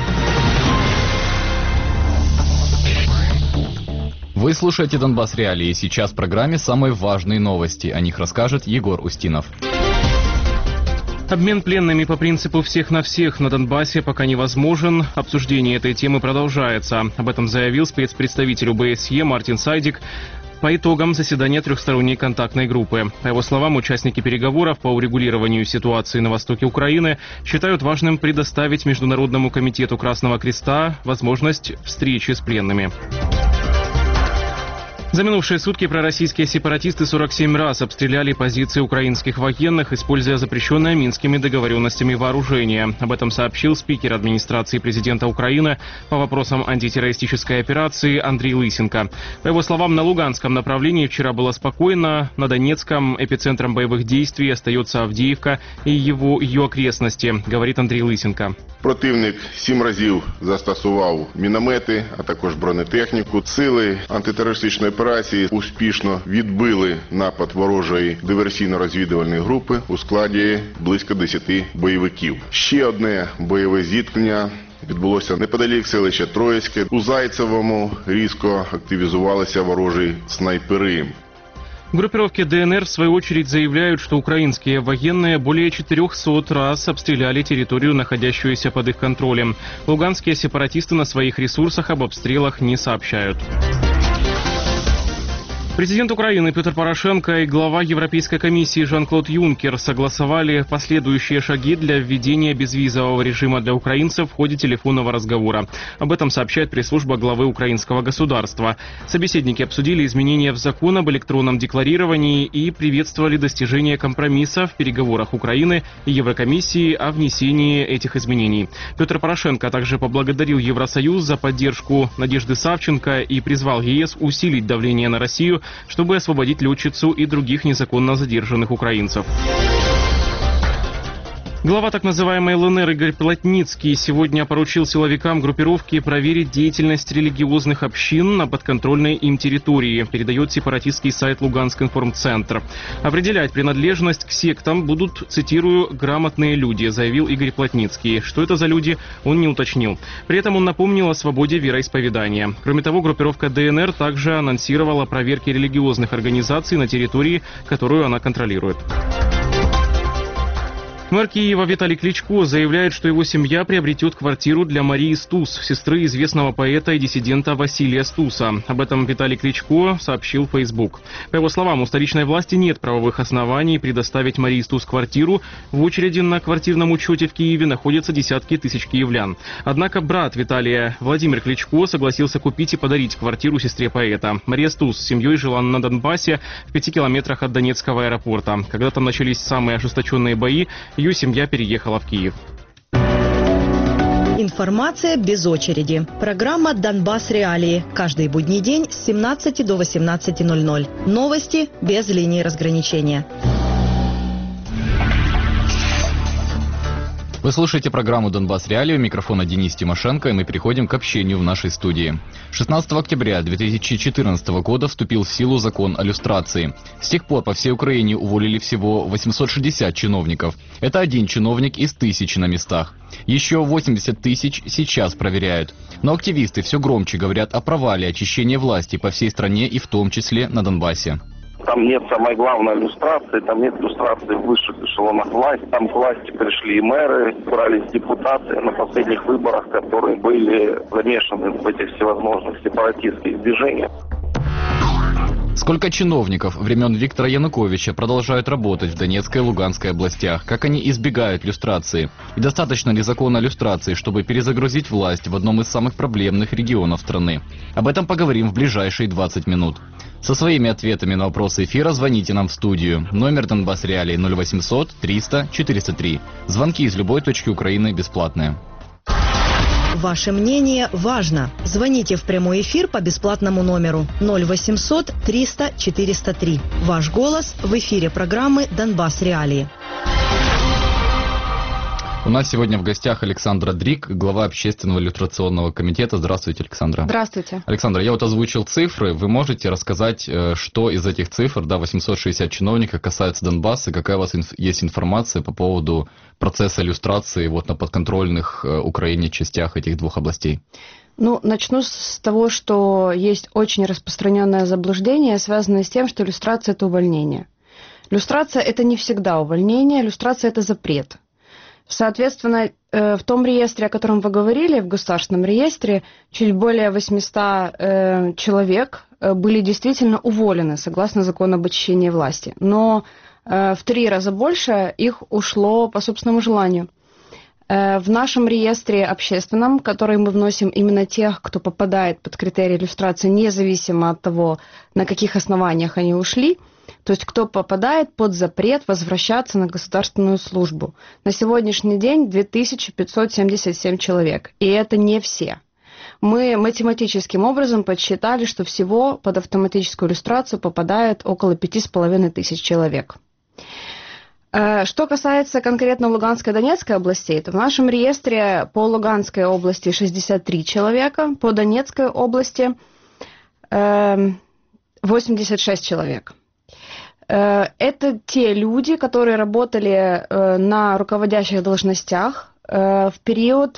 Вы слушаете «Донбасс Реалии». Сейчас в программе самые важные новости. О них расскажет Егор Устинов. Обмен пленными по принципу «всех на всех» на Донбассе пока невозможен. Обсуждение этой темы продолжается. Об этом заявил спецпредставитель ОБСЕ Мартин Сайдик по итогам заседания трехсторонней контактной группы. По его словам, участники переговоров по урегулированию ситуации на востоке Украины считают важным предоставить Международному комитету Красного Креста возможность встречи с пленными. За минувшие сутки пророссийские сепаратисты сорок семь раз обстреляли позиции украинских военных, используя запрещенное Минскими договоренностями вооружение. Об этом сообщил спикер администрации президента Украины по вопросам антитеррористической операции Андрей Лысенко. По его словам, на Луганском направлении вчера было спокойно, на Донецком эпицентром боевых действий остается Авдеевка и его, ее окрестности, говорит Андрей Лысенко. Противник сім разів застосував міномети, а також бронетехніку. Сили антитерористичної операції успішно відбили напад ворожої диверсійно-розвідувальної групи у складі близько десяти бойовиків. Ще одне бойове зіткнення відбулося неподалік селища Троїцьке. У Зайцевому різко активізувалися ворожі снайпери. Группировки ДНР, в свою очередь, заявляют, что украинские военные более четырехсот раз обстреляли территорию, находящуюся под их контролем. Луганские сепаратисты на своих ресурсах об обстрелах не сообщают. Президент Украины Петр Порошенко и глава Европейской комиссии Жан-Клод Юнкер согласовали последующие шаги для введения безвизового режима для украинцев в ходе телефонного разговора. Об этом сообщает пресс-служба главы украинского государства. Собеседники обсудили изменения в закон об электронном декларировании и приветствовали достижение компромисса в переговорах Украины и Еврокомиссии о внесении этих изменений. Петр Порошенко также поблагодарил Евросоюз за поддержку Надежды Савченко и призвал ЕС усилить давление на Россию, чтобы освободить летчицу и других незаконно задержанных украинцев. Глава так называемой ЛНР Игорь Плотницкий сегодня поручил силовикам группировки проверить деятельность религиозных общин на подконтрольной им территории, передает сепаратистский сайт Луганск-информцентр. Определять принадлежность к сектам будут, цитирую, «грамотные люди», заявил Игорь Плотницкий. Что это за люди, он не уточнил. При этом он напомнил о свободе вероисповедания. Кроме того, группировка ДНР также анонсировала проверки религиозных организаций на территории, которую она контролирует. Мэр Киева Виталий Кличко заявляет, что его семья приобретет квартиру для Марии Стус, сестры известного поэта и диссидента Василия Стуса. Об этом Виталий Кличко сообщил в Facebook. По его словам, у столичной власти нет правовых оснований предоставить Марии Стус квартиру. В очереди на квартирном учете в Киеве находятся десятки тысяч киевлян. Однако брат Виталия, Владимир Кличко, согласился купить и подарить квартиру сестре поэта. Мария Стус с семьей жила на Донбассе в пяти километрах от Донецкого аэропорта. Когда там начались самые ожесточенные бои, ее семья переехала в Киев. Информация без очереди. Программа «Донбасс. Реалии». Каждый будний день с семнадцати до восемнадцати ноль-ноль. Новости без линии разграничения. Вы слушаете программу «Донбасс. Реалии». У микрофона Денис Тимошенко, и мы переходим к общению в нашей студии. шестнадцатого октября две тысячи четырнадцатого года вступил в силу закон о люстрации. С тех пор по всей Украине уволили всего восемьсот шестьдесят чиновников. Это один чиновник из тысячи на местах. Еще восемьдесят тысяч сейчас проверяют. Но активисты все громче говорят о провале очищения власти по всей стране и в том числе на Донбассе. Там нет самой главной люстрации, там нет люстрации в высших эшелонах власти. Там к власти пришли мэры, брались депутаты на последних выборах, которые были замешаны в этих всевозможных сепаратистских движениях. Сколько чиновников времен Виктора Януковича продолжают работать в Донецкой и Луганской областях? Как они избегают люстрации? И достаточно ли закона о люстрации, чтобы перезагрузить власть в одном из самых проблемных регионов страны? Об этом поговорим в ближайшие двадцать минут. Со своими ответами на вопросы эфира звоните нам в студию. Номер Донбасс Реалии ноль восемьсот триста четыреста три. Звонки из любой точки Украины бесплатные. Ваше мнение важно. Звоните в прямой эфир по бесплатному номеру ноль восемьсот триста четыреста три. Ваш голос в эфире программы «Донбасс. Реалии». У нас сегодня в гостях Александра Дрик, глава общественного иллюстрационного комитета. Здравствуйте, Александра. Здравствуйте. Александра, я вот озвучил цифры. Вы можете рассказать, что из этих цифр, да, восемьсот шестьдесят чиновников, касается Донбасса, какая у вас инф- есть информация по поводу процесса иллюстрации вот на подконтрольных Украине частях этих двух областей? Ну, начну с того, что есть очень распространенное заблуждение, связанное с тем, что иллюстрация – это увольнение. Люстрация – это не всегда увольнение, люстрация – это запрет. Соответственно, в том реестре, о котором вы говорили, в государственном реестре, чуть более восемьсот человек были действительно уволены согласно закону об очищении власти. Но в три раза больше их ушло по собственному желанию. В нашем реестре общественном, который мы вносим именно тех, кто попадает под критерии люстрации, независимо от того, на каких основаниях они ушли, то есть кто попадает под запрет возвращаться на государственную службу. На сегодняшний день две тысячи пятьсот семьдесят семь человек, и это не все. Мы математическим образом подсчитали, что всего под автоматическую люстрацию попадает около пяти с половиной тысяч человек. Что касается конкретно Луганской и Донецкой областей, то в нашем реестре по Луганской области шестьдесят три человека, по Донецкой области восемьдесят шесть человек. Это те люди, которые работали на руководящих должностях в период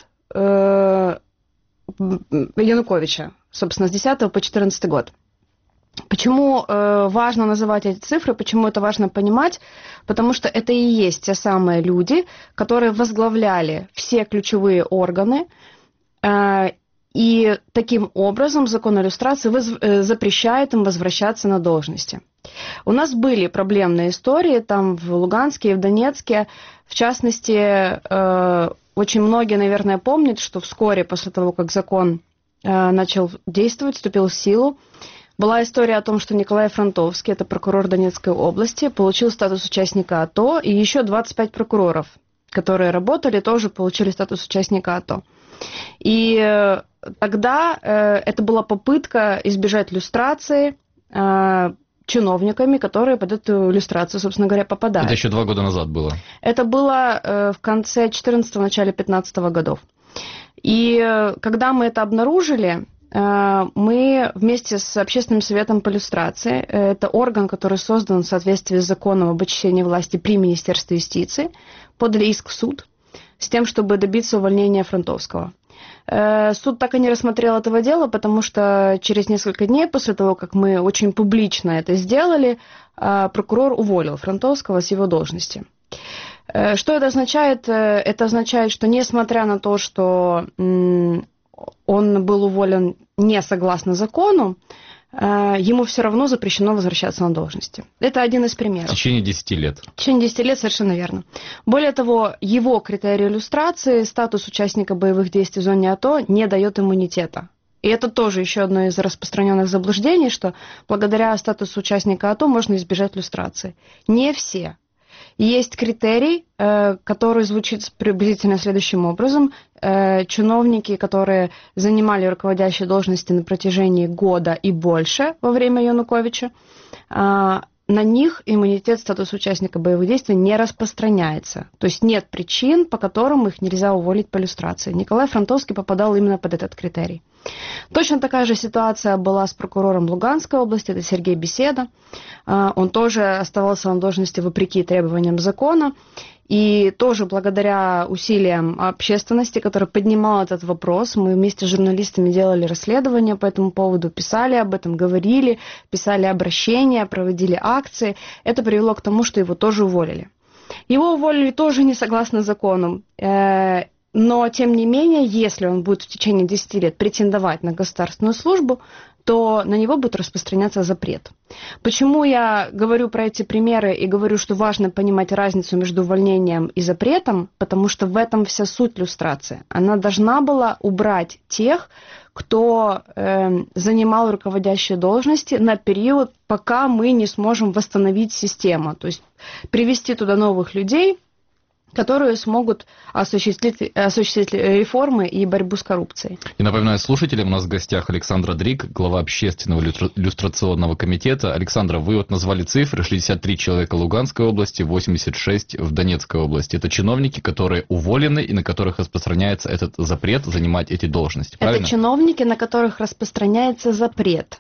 Януковича, собственно, с десятого по четырнадцатый год. Почему э, важно называть эти цифры, почему это важно понимать? Потому что это и есть те самые люди, которые возглавляли все ключевые органы, э, и таким образом закон о люстрации воз, э, запрещает им возвращаться на должности. У нас были проблемные истории там в Луганске и в Донецке, в частности, э, очень многие, наверное, помнят, что вскоре после того, как закон э, начал действовать, вступил в силу, была история о том, что Николай Фронтовский, это прокурор Донецкой области, получил статус участника АТО, и еще двадцать пять прокуроров, которые работали, тоже получили статус участника АТО. И э, тогда э, это была попытка избежать люстрации э, чиновниками, которые под эту люстрацию, собственно говоря, попадают. Это еще два года назад было. Это было э, в конце четырнадцатого, начале пятнадцатого годов. И э, когда мы это обнаружили, э, мы вместе с Общественным советом по люстрации, э, это орган, который создан в соответствии с законом об очищении власти при Министерстве юстиции, подали иск в суд с тем, чтобы добиться увольнения Фронтовского. Суд так и не рассмотрел этого дела, потому что через несколько дней после того, как мы очень публично это сделали, прокурор уволил Фронтовского с его должности. Что это означает? Это означает, что несмотря на то, что он был уволен не согласно закону, ему все равно запрещено возвращаться на должности. Это один из примеров. В течение десяти лет. В течение десяти лет, совершенно верно. Более того, его критерий люстрации, статус участника боевых действий в зоне АТО, не дает иммунитета. И это тоже еще одно из распространенных заблуждений, что благодаря статусу участника АТО можно избежать люстрации. Не все. Есть критерий, который звучит приблизительно следующим образом. Чиновники, которые занимали руководящие должности на протяжении года и больше во время Януковича, на них иммунитет, статус участника боевых действий не распространяется. То есть нет причин, по которым их нельзя уволить по люстрации. Николай Фронтовский попадал именно под этот критерий. Точно такая же ситуация была с прокурором Луганской области, это Сергей Беседа. Он тоже оставался на должности вопреки требованиям закона. И тоже благодаря усилиям общественности, которая поднимала этот вопрос, мы вместе с журналистами делали расследование по этому поводу, писали об этом, говорили, писали обращения, проводили акции. Это привело к тому, что его тоже уволили. Его уволили тоже не согласно закону. Но, тем не менее, если он будет в течение десяти лет претендовать на государственную службу, то на него будет распространяться запрет. Почему я говорю про эти примеры и говорю, что важно понимать разницу между увольнением и запретом? Потому что в этом вся суть люстрации. Она должна была убрать тех, кто э, занимал руководящие должности на период, пока мы не сможем восстановить систему. То есть привести туда новых людей, которые смогут осуществить, осуществить реформы и борьбу с коррупцией. И напоминаю слушателям, у нас в гостях Александра Дрик, глава Общественного люстрационного комитета. Александра, вы вот назвали цифры: шестьдесят три человека в Луганской области, восемьдесят шесть в Донецкой области. Это чиновники, которые уволены и на которых распространяется этот запрет занимать эти должности, правильно? Это чиновники, на которых распространяется запрет.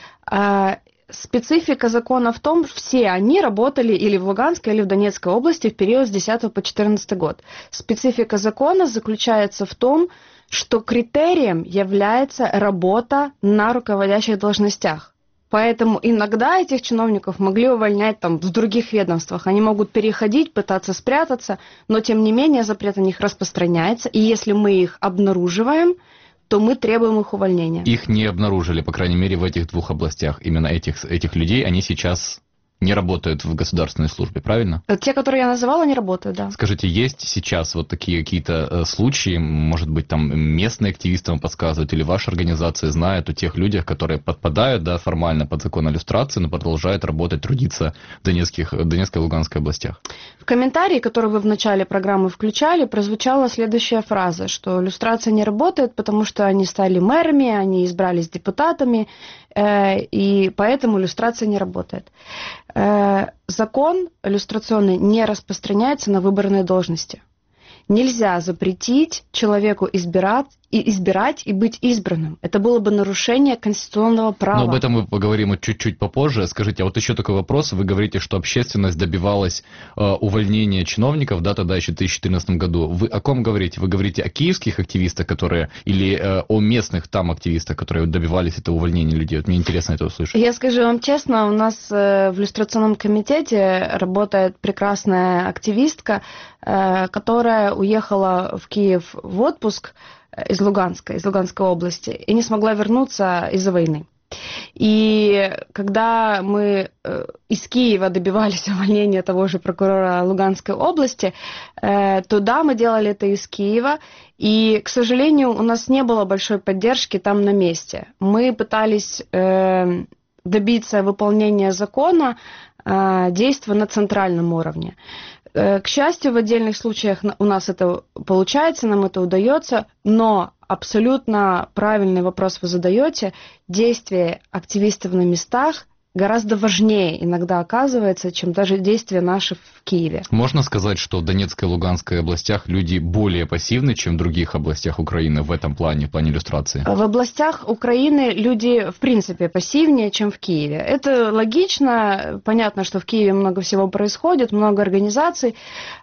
Специфика закона в том, что все они работали или в Луганской, или в Донецкой области в период с десятого по четырнадцатый год. Специфика закона заключается в том, что критерием является работа на руководящих должностях. Поэтому иногда этих чиновников могли увольнять там в других ведомствах. Они могут переходить, пытаться спрятаться, но тем не менее запрет на них распространяется. И если мы их обнаруживаем, то мы требуем их увольнения. Их не обнаружили, по крайней мере, в этих двух областях. Именно этих, этих людей, они сейчас не работают в государственной службе, правильно? Те, которые я называла, не работают, да. Скажите, есть сейчас вот такие какие-то случаи, может быть, там местные активисты вам подсказывают, или ваша организация знает о тех людях, которые подпадают, да, формально под закон о люстрации, но продолжают работать, трудиться в Донецких, Донецкой и Луганской областях? В комментарии, который вы в начале программы включали, прозвучала следующая фраза, что люстрация не работает, потому что они стали мэрами, они избрались депутатами, э, и поэтому люстрация не работает. Э, закон люстрационный не распространяется на выборные должности. Нельзя запретить человеку избирать и, избирать и быть избранным. Это было бы нарушение конституционного права. Но об этом мы поговорим чуть-чуть попозже. Скажите, а вот еще такой вопрос. Вы говорите, что общественность добивалась э, увольнения чиновников, да, тогда еще в две тысячи четырнадцатом году. Вы о ком говорите? Вы говорите о киевских активистах, которые, или э, о местных там активистах, которые добивались этого увольнения людей? Вот мне интересно это услышать. Я скажу вам честно, у нас э, в люстрационном комитете работает прекрасная активистка, э, которая уехала в Киев в отпуск из Луганска, из Луганской области, и не смогла вернуться из-за войны. И когда мы э, из Киева добивались увольнения того же прокурора Луганской области, э, то да, мы делали это из Киева, и, к сожалению, у нас не было большой поддержки там на месте. Мы пытались э, добиться выполнения закона, э, действия на центральном уровне. К счастью, в отдельных случаях у нас это получается, нам это удается, но абсолютно правильный вопрос вы задаете. Действия активистов на местах гораздо важнее иногда оказывается, чем даже действия наши в Киеве. Можно сказать, что в Донецкой и Луганской областях люди более пассивны, чем в других областях Украины в этом плане, в плане иллюстрации? В областях Украины люди, в принципе, пассивнее, чем в Киеве. Это логично. Понятно, что в Киеве много всего происходит, много организаций,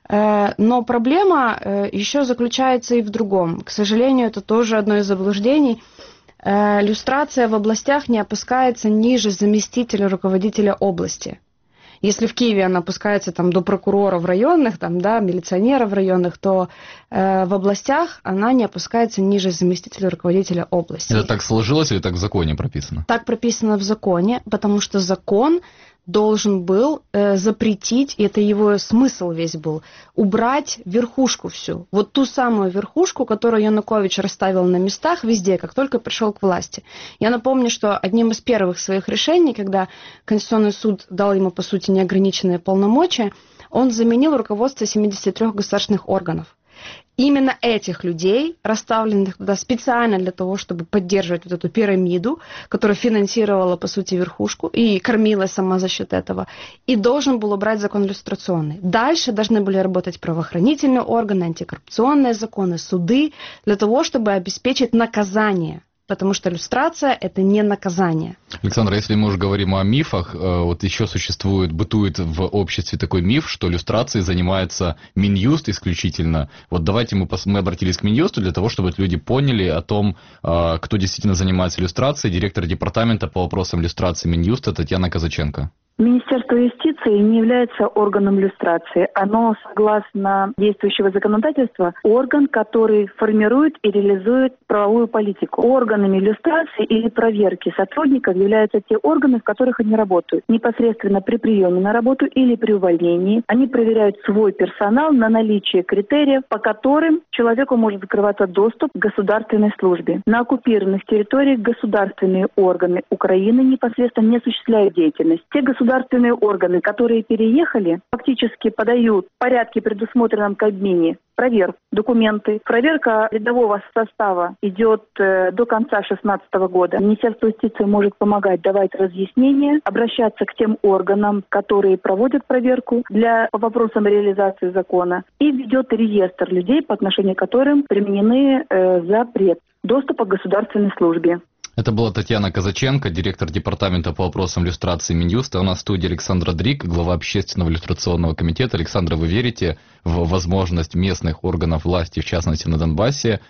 но проблема еще заключается и в другом. К сожалению, это тоже одно из заблуждений. Люстрация в областях не опускается ниже заместителя руководителя области. Если в Киеве она опускается там, до прокурора в районных, там, да, милиционера в районных, то э, в областях она не опускается ниже заместителя руководителя области. Это так сложилось или так в законе прописано? Так прописано в законе, потому что закон должен был э, запретить, и это его смысл весь был, убрать верхушку всю. Вот ту самую верхушку, которую Янукович расставил на местах везде, как только пришел к власти. Я напомню, что одним из первых своих решений, когда Конституционный суд дал ему, по сути, неограниченные полномочия, он заменил руководство семидесяти трёх государственных органов. Именно этих людей, расставленных туда специально для того, чтобы поддерживать вот эту пирамиду, которая финансировала, по сути, верхушку и кормилась сама за счет этого, и должен был убрать закон люстрационный. Дальше должны были работать правоохранительные органы, антикоррупционные законы, суды, для того, чтобы обеспечить наказание. Потому что люстрация – это не наказание. Александра, если мы уже говорим о мифах, вот еще существует, бытует в обществе такой миф, что люстрацией занимается Минюст исключительно. Вот давайте мы, мы обратились к Минюсту для того, чтобы люди поняли о том, кто действительно занимается люстрацией. Директор департамента по вопросам люстрации Минюста Татьяна Казаченко. Министерство юстиции не является органом люстрации. Оно, согласно действующего законодательства, орган, который формирует и реализует правовую политику. Органами люстрации или проверки сотрудников являются те органы, в которых они работают. Непосредственно при приеме на работу или при увольнении они проверяют свой персонал на наличие критериев, по которым человеку может закрываться доступ к государственной службе. На оккупированных территориях государственные органы Украины непосредственно не осуществляют деятельность. Те государственные Государственные органы, которые переехали, фактически подают в порядке, предусмотренном Кабмине, проверку, документы. Проверка рядового состава идет э, до конца две тысячи шестнадцатого года. Министерство юстиции может помогать, давать разъяснения, обращаться к тем органам, которые проводят проверку для, по вопросам реализации закона, и ведет реестр людей, по отношению к которым применены э, запрет доступа к государственной службе. Это была Татьяна Казаченко, директор департамента по вопросам люстрации Минюста. У нас в студии Александра Дрик, глава общественного люстрационного комитета. Александра, вы верите в возможность местных органов власти, в частности на Донбассе,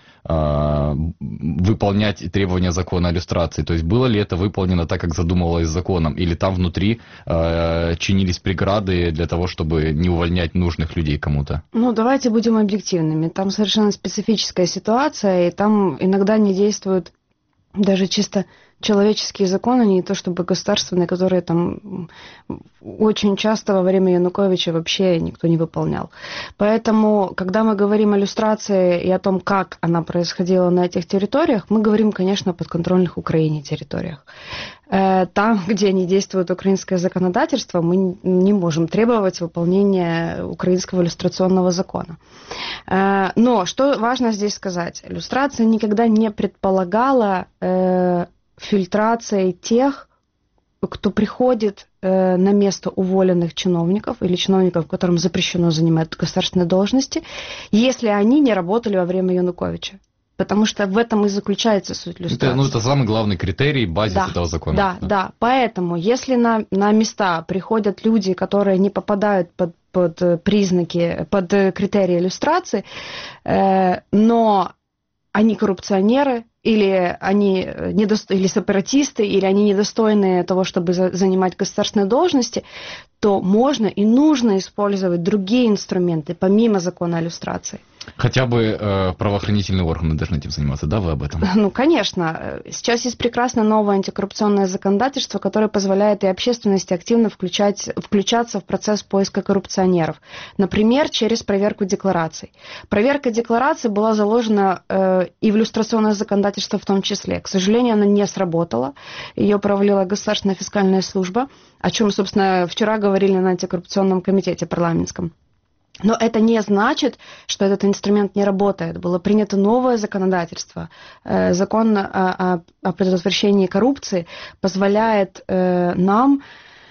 выполнять требования закона о люстрации? То есть было ли это выполнено так, как задумывалось законом? Или там внутри чинились преграды для того, чтобы не увольнять нужных людей кому-то? Ну, давайте будем объективными. Там совершенно специфическая ситуация, и там иногда не действуют даже чисто человеческие законы, не то чтобы государственные, которые там очень часто во время Януковича вообще никто не выполнял. Поэтому, когда мы говорим о люстрации и о том, как она происходила на этих территориях, мы говорим, конечно, о подконтрольных Украине территориях. Там, где не действует украинское законодательство, мы не можем требовать выполнения украинского люстрационного закона. Но что важно здесь сказать? Люстрация никогда не предполагала фильтрации тех, кто приходит э, на место уволенных чиновников или чиновников, которым запрещено занимать государственные должности, если они не работали во время Януковича. Потому что в этом и заключается суть люстрации. Это, ну, это самый главный критерий, базис да, этого закона. Да, да, да. Поэтому, если на, на места приходят люди, которые не попадают под, под признаки, под критерии люстрации, э, но они коррупционеры, или они недост... или сепаратисты, или они недостойны того, чтобы за... занимать государственные должности, то можно и нужно использовать другие инструменты, помимо закона о люстрации. Хотя бы э, правоохранительные органы должны этим заниматься, да, вы об этом? Ну, конечно. Сейчас есть прекрасное новое антикоррупционное законодательство, которое позволяет и общественности активно включать, включаться в процесс поиска коррупционеров. Например, через проверку деклараций. Проверка деклараций была заложена э, и в люстрационное законодательство в том числе. К сожалению, она не сработала. Ее провалила Государственная фискальная служба, о чем, собственно, вчера говорили на антикоррупционном комитете парламентском. Но это не значит, что этот инструмент не работает. Было принято новое законодательство. Закон о, о предотвращении коррупции позволяет нам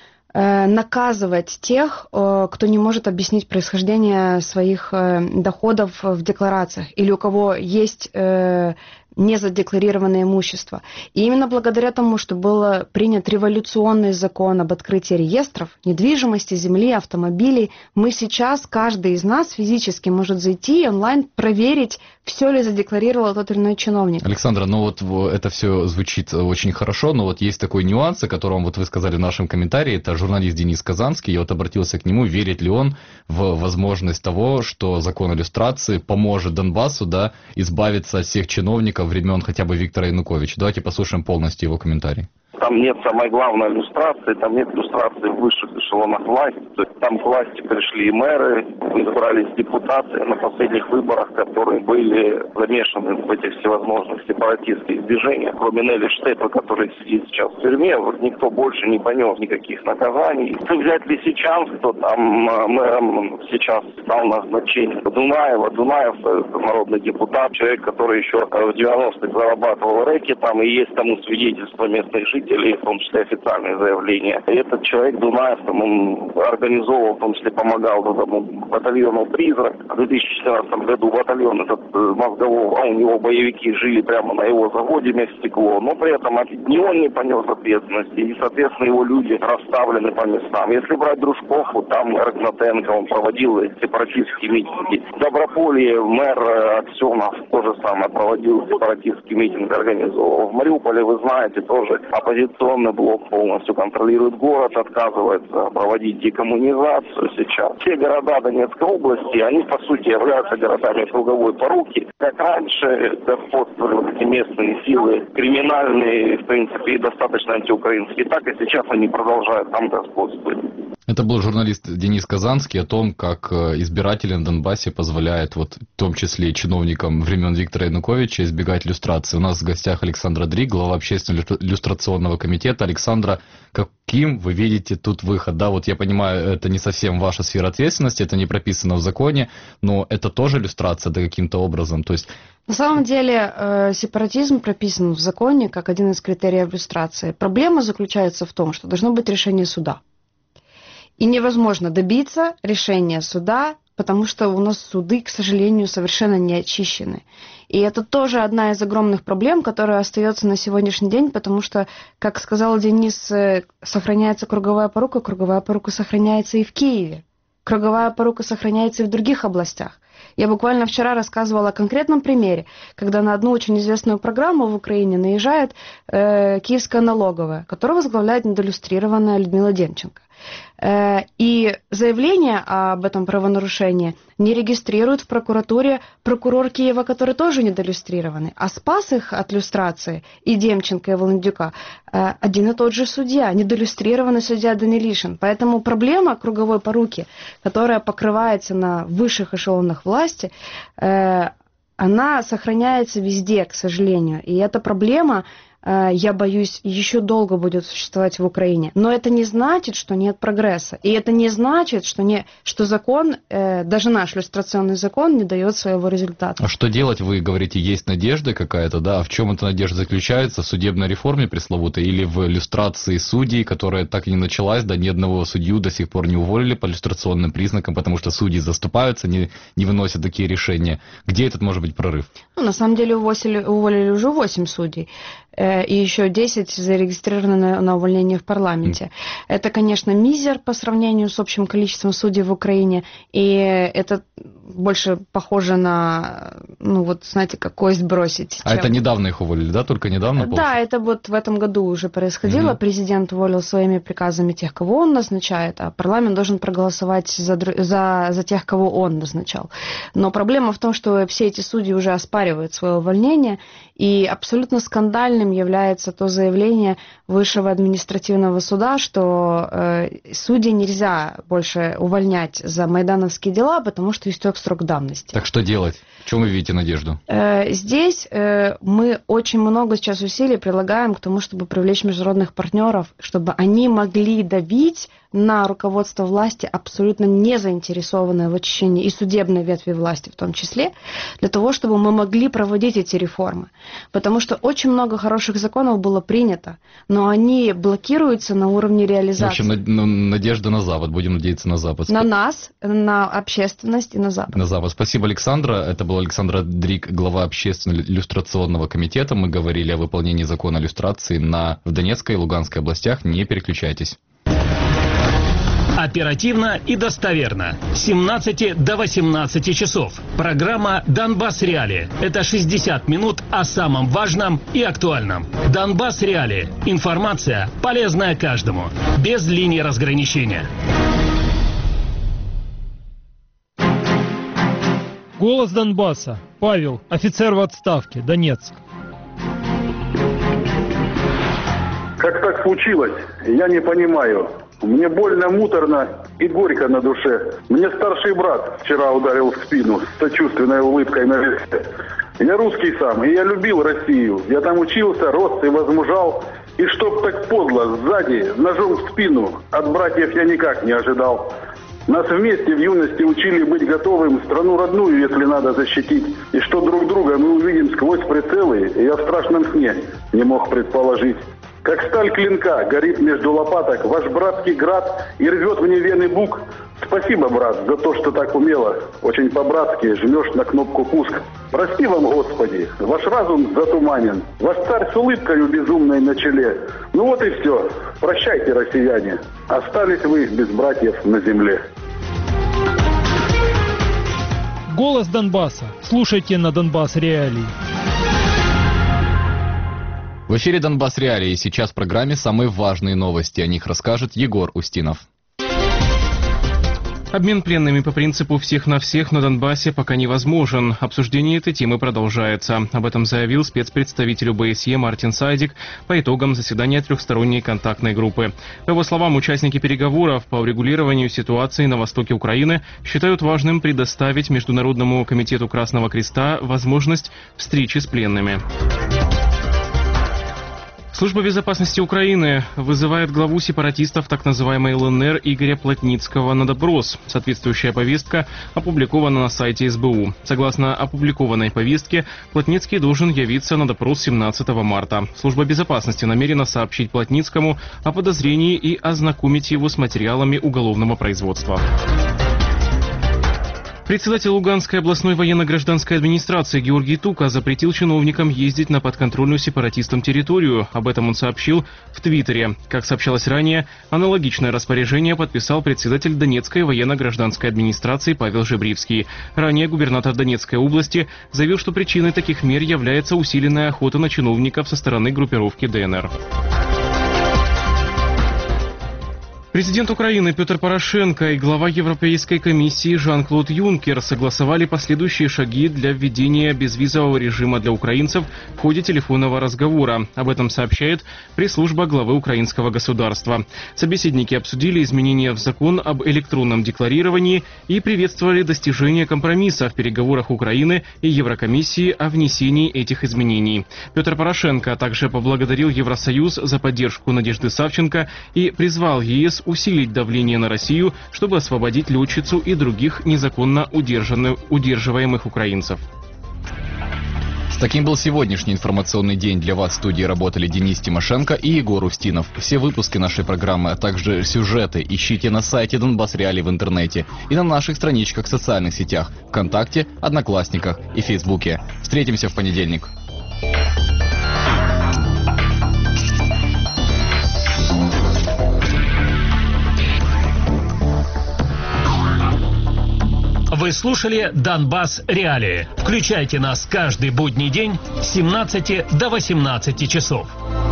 наказывать тех, кто не может объяснить происхождение своих доходов в декларациях или у кого есть незадекларированное имущество. И именно благодаря тому, что был принят революционный закон об открытии реестров недвижимости, земли, автомобилей, мы сейчас, каждый из нас физически может зайти и онлайн проверить, все ли задекларировал тот или иной чиновник. Александра, ну вот это все звучит очень хорошо, но вот есть такой нюанс, о котором вот вы сказали в нашем комментарии, это журналист Денис Казанский, я вот обратился к нему, верит ли он в возможность того, что закон о люстрации поможет Донбассу, да, избавиться от всех чиновников времен хотя бы Виктора Януковича. Давайте послушаем полностью его комментарий. Там нет самой главной люстрации, там нет люстрации в высших эшелонах власти. То есть там к власти пришли и мэры, избрались депутаты на последних выборах, которые были замешаны в этих всевозможных сепаратистских движениях. Кроме Нелли Штепа, который сидит сейчас в тюрьме, вот никто больше не понес никаких наказаний. Если взять Лисичанск, то там мэром сейчас стал назначение Дунаева. Дунаев – народный депутат, человек, который еще в девяностых зарабатывал рэки, там и есть тому свидетельство местных жителей, в том числе официальные заявления. И этот человек, Дунаев, там, он организовывал, в том числе помогал этому батальону «Призрак». В две тысячи четырнадцатом году батальон этот мозгового, а у него боевики жили прямо на его заводе «Мехстекло», но при этом ни он не понес ответственности, и, соответственно, его люди расставлены по местам. Если брать Дружковку, там Рогнатенко, он проводил сепаратистские митинги. В Доброполье мэр Аксенов то же самое проводил сепаратистский митинг, организовал. В Мариуполе, вы знаете, тоже оппозиционный блок полностью контролирует город, отказывается проводить декоммунизацию сейчас. Все города Донецкой области, они по сути являются городами круговой поруки. Как раньше господствовали вот эти местные силы, криминальные, в принципе, и достаточно антиукраинские, так и сейчас они продолжают там господствовать. Это был журналист Денис Казанский о том, как избиратели на Донбассе позволяют, вот, в том числе и чиновникам времен Виктора Януковича, избегать люстрации. У нас в гостях Александра Дрик, глава общественного люстрационного комитета. Александра, каким вы видите тут выход? Да, вот я понимаю, это не совсем ваша сфера ответственности, это не прописано в законе, но это тоже люстрация, да, каким-то образом. То есть... На самом деле э, сепаратизм прописан в законе как один из критериев люстрации. Проблема заключается в том, что должно быть решение суда. И невозможно добиться решения суда, потому что у нас суды, к сожалению, совершенно не очищены. И это тоже одна из огромных проблем, которая остается на сегодняшний день, потому что, как сказал Денис, сохраняется круговая порука, круговая порука сохраняется и в Киеве. Круговая порука сохраняется и в других областях. Я буквально вчера рассказывала о конкретном примере, когда на одну очень известную программу в Украине наезжает э, Киевская налоговая, которую возглавляет недоиллюстрированная Людмила Демченко. Э, и заявление об этом правонарушении не регистрирует в прокуратуре прокурор Киева, который тоже недоиллюстрированный, а спас их от люстрации и Демченко, и Володюка э, один и тот же судья, недоиллюстрированный судья Данилишин. Поэтому проблема круговой поруки, которая покрывается на высших эшелонах власти, э, она сохраняется везде, к сожалению. И эта проблема, э, я боюсь, еще долго будет существовать в Украине. Но это не значит, что нет прогресса. И это не значит, что, не, что закон, э, даже наш люстрационный закон, не дает своего результата. А что делать? Вы говорите, есть надежда какая-то, да? А в чем эта надежда заключается? В судебной реформе пресловутой или в люстрации судей, которая так и не началась, да ни одного судью до сих пор не уволили по люстрационным признакам, потому что судьи заступаются, не, не выносят такие решения. Где этот может быть прорыв? Ну, на самом деле уволили, уволили уже восемь судей. И еще десять зарегистрированы на, на увольнение в парламенте. Mm. Это, конечно, мизер по сравнению с общим количеством судей в Украине, и это больше похоже на, ну вот, знаете, как кость бросить. А чем... это недавно их уволили, да? Только недавно? Да, получается? Это вот в этом году уже происходило. Mm-hmm. Президент уволил своими приказами тех, кого он назначает, а парламент должен проголосовать за, за, за тех, кого он назначал. Но проблема в том, что все эти судьи уже оспаривают свое увольнение, и абсолютно скандальным является то заявление Высшего административного суда, что э, судей нельзя больше увольнять за майдановские дела, потому что истек срок давности. Так что делать? В чем вы видите надежду? Э, здесь э, мы очень много сейчас усилий прилагаем к тому, чтобы привлечь международных партнеров, чтобы они могли давить на руководство власти, абсолютно не заинтересованное в очищении и судебной ветви власти в том числе, для того, чтобы мы могли проводить эти реформы. Потому что очень много хороших законов было принято, но они блокируются на уровне реализации. В общем, надежда на Запад, будем надеяться на Запад. На нас, на общественность и на Запад. На Запад. Спасибо, Александра. Это был Александра Дрик, глава общественного иллюстрационного комитета. Мы говорили о выполнении закона о иллюстрации на, в Донецкой и Луганской областях. Не переключайтесь. Оперативно и достоверно. С семнадцати до восемнадцати часов. Программа «Донбасс Реалии». Это шестьдесят минут о самом важном и актуальном. «Донбасс Реалии». Информация, полезная каждому. Без линии разграничения. Голос Донбасса. Павел, офицер в отставке, Донецк. Как так случилось, я не понимаю. Мне больно, муторно и горько на душе. Мне старший брат вчера ударил в спину с сочувственной улыбкой на лице. Я русский сам, и я любил Россию. Я там учился, рос и возмужал. И чтоб так подло, сзади, ножом в спину, от братьев я никак не ожидал. Нас вместе в юности учили быть готовым страну родную, если надо, защитить. И что друг друга мы увидим сквозь прицелы, я в страшном сне не мог предположить. Как сталь клинка горит между лопаток ваш братский град и рвет мне вены бук. Спасибо, брат, за то, что так умело, очень по-братски жмешь на кнопку пуск. Прости вам, Господи, ваш разум затуманен, ваш царь с улыбкой безумной на челе. Ну вот и все, прощайте, россияне, остались вы без братьев на земле. Голос Донбасса. Слушайте на Донбасс Реалии. В эфире «Донбасс Реалии». Сейчас в программе самые важные новости. О них расскажет Егор Устинов. Обмен пленными по принципу «всех на всех» на Донбассе пока невозможен. Обсуждение этой темы продолжается. Об этом заявил спецпредставитель ОБСЕ Мартин Сайдик по итогам заседания трехсторонней контактной группы. По его словам, участники переговоров по урегулированию ситуации на востоке Украины считают важным предоставить Международному комитету Красного Креста возможность встречи с пленными. Служба безопасности Украины вызывает главу сепаратистов так называемой ЛНР Игоря Плотницкого на допрос. Соответствующая повестка опубликована на сайте СБУ. Согласно опубликованной повестке, Плотницкий должен явиться на допрос семнадцатого марта. Служба безопасности намерена сообщить Плотницкому о подозрении и ознакомить его с материалами уголовного производства. Председатель Луганской областной военно-гражданской администрации Георгий Тука запретил чиновникам ездить на подконтрольную сепаратистам территорию. Об этом он сообщил в Твиттере. Как сообщалось ранее, аналогичное распоряжение подписал председатель Донецкой военно-гражданской администрации Павел Жебривский. Ранее губернатор Донецкой области заявил, что причиной таких мер является усиленная охота на чиновников со стороны группировки ДНР. Президент Украины Петр Порошенко и глава Европейской комиссии Жан-Клод Юнкер согласовали последующие шаги для введения безвизового режима для украинцев в ходе телефонного разговора. Об этом сообщает пресс-служба главы украинского государства. Собеседники обсудили изменения в закон об электронном декларировании и приветствовали достижение компромисса в переговорах Украины и Еврокомиссии о внесении этих изменений. Петр Порошенко также поблагодарил Евросоюз за поддержку Надежды Савченко и призвал ЕС усилить давление на Россию, чтобы освободить летчицу и других незаконно удерживаемых украинцев. С таким был сегодняшний информационный день. Для вас в студии работали Денис Тимошенко и Егор Устинов. Все выпуски нашей программы, а также сюжеты ищите на сайте Донбасс Реалии в интернете и на наших страничках в социальных сетях ВКонтакте, Одноклассниках и Фейсбуке. Встретимся в понедельник. Вы слушали «Донбасс Реалии». Включайте нас каждый будний день с семнадцати до восемнадцати часов.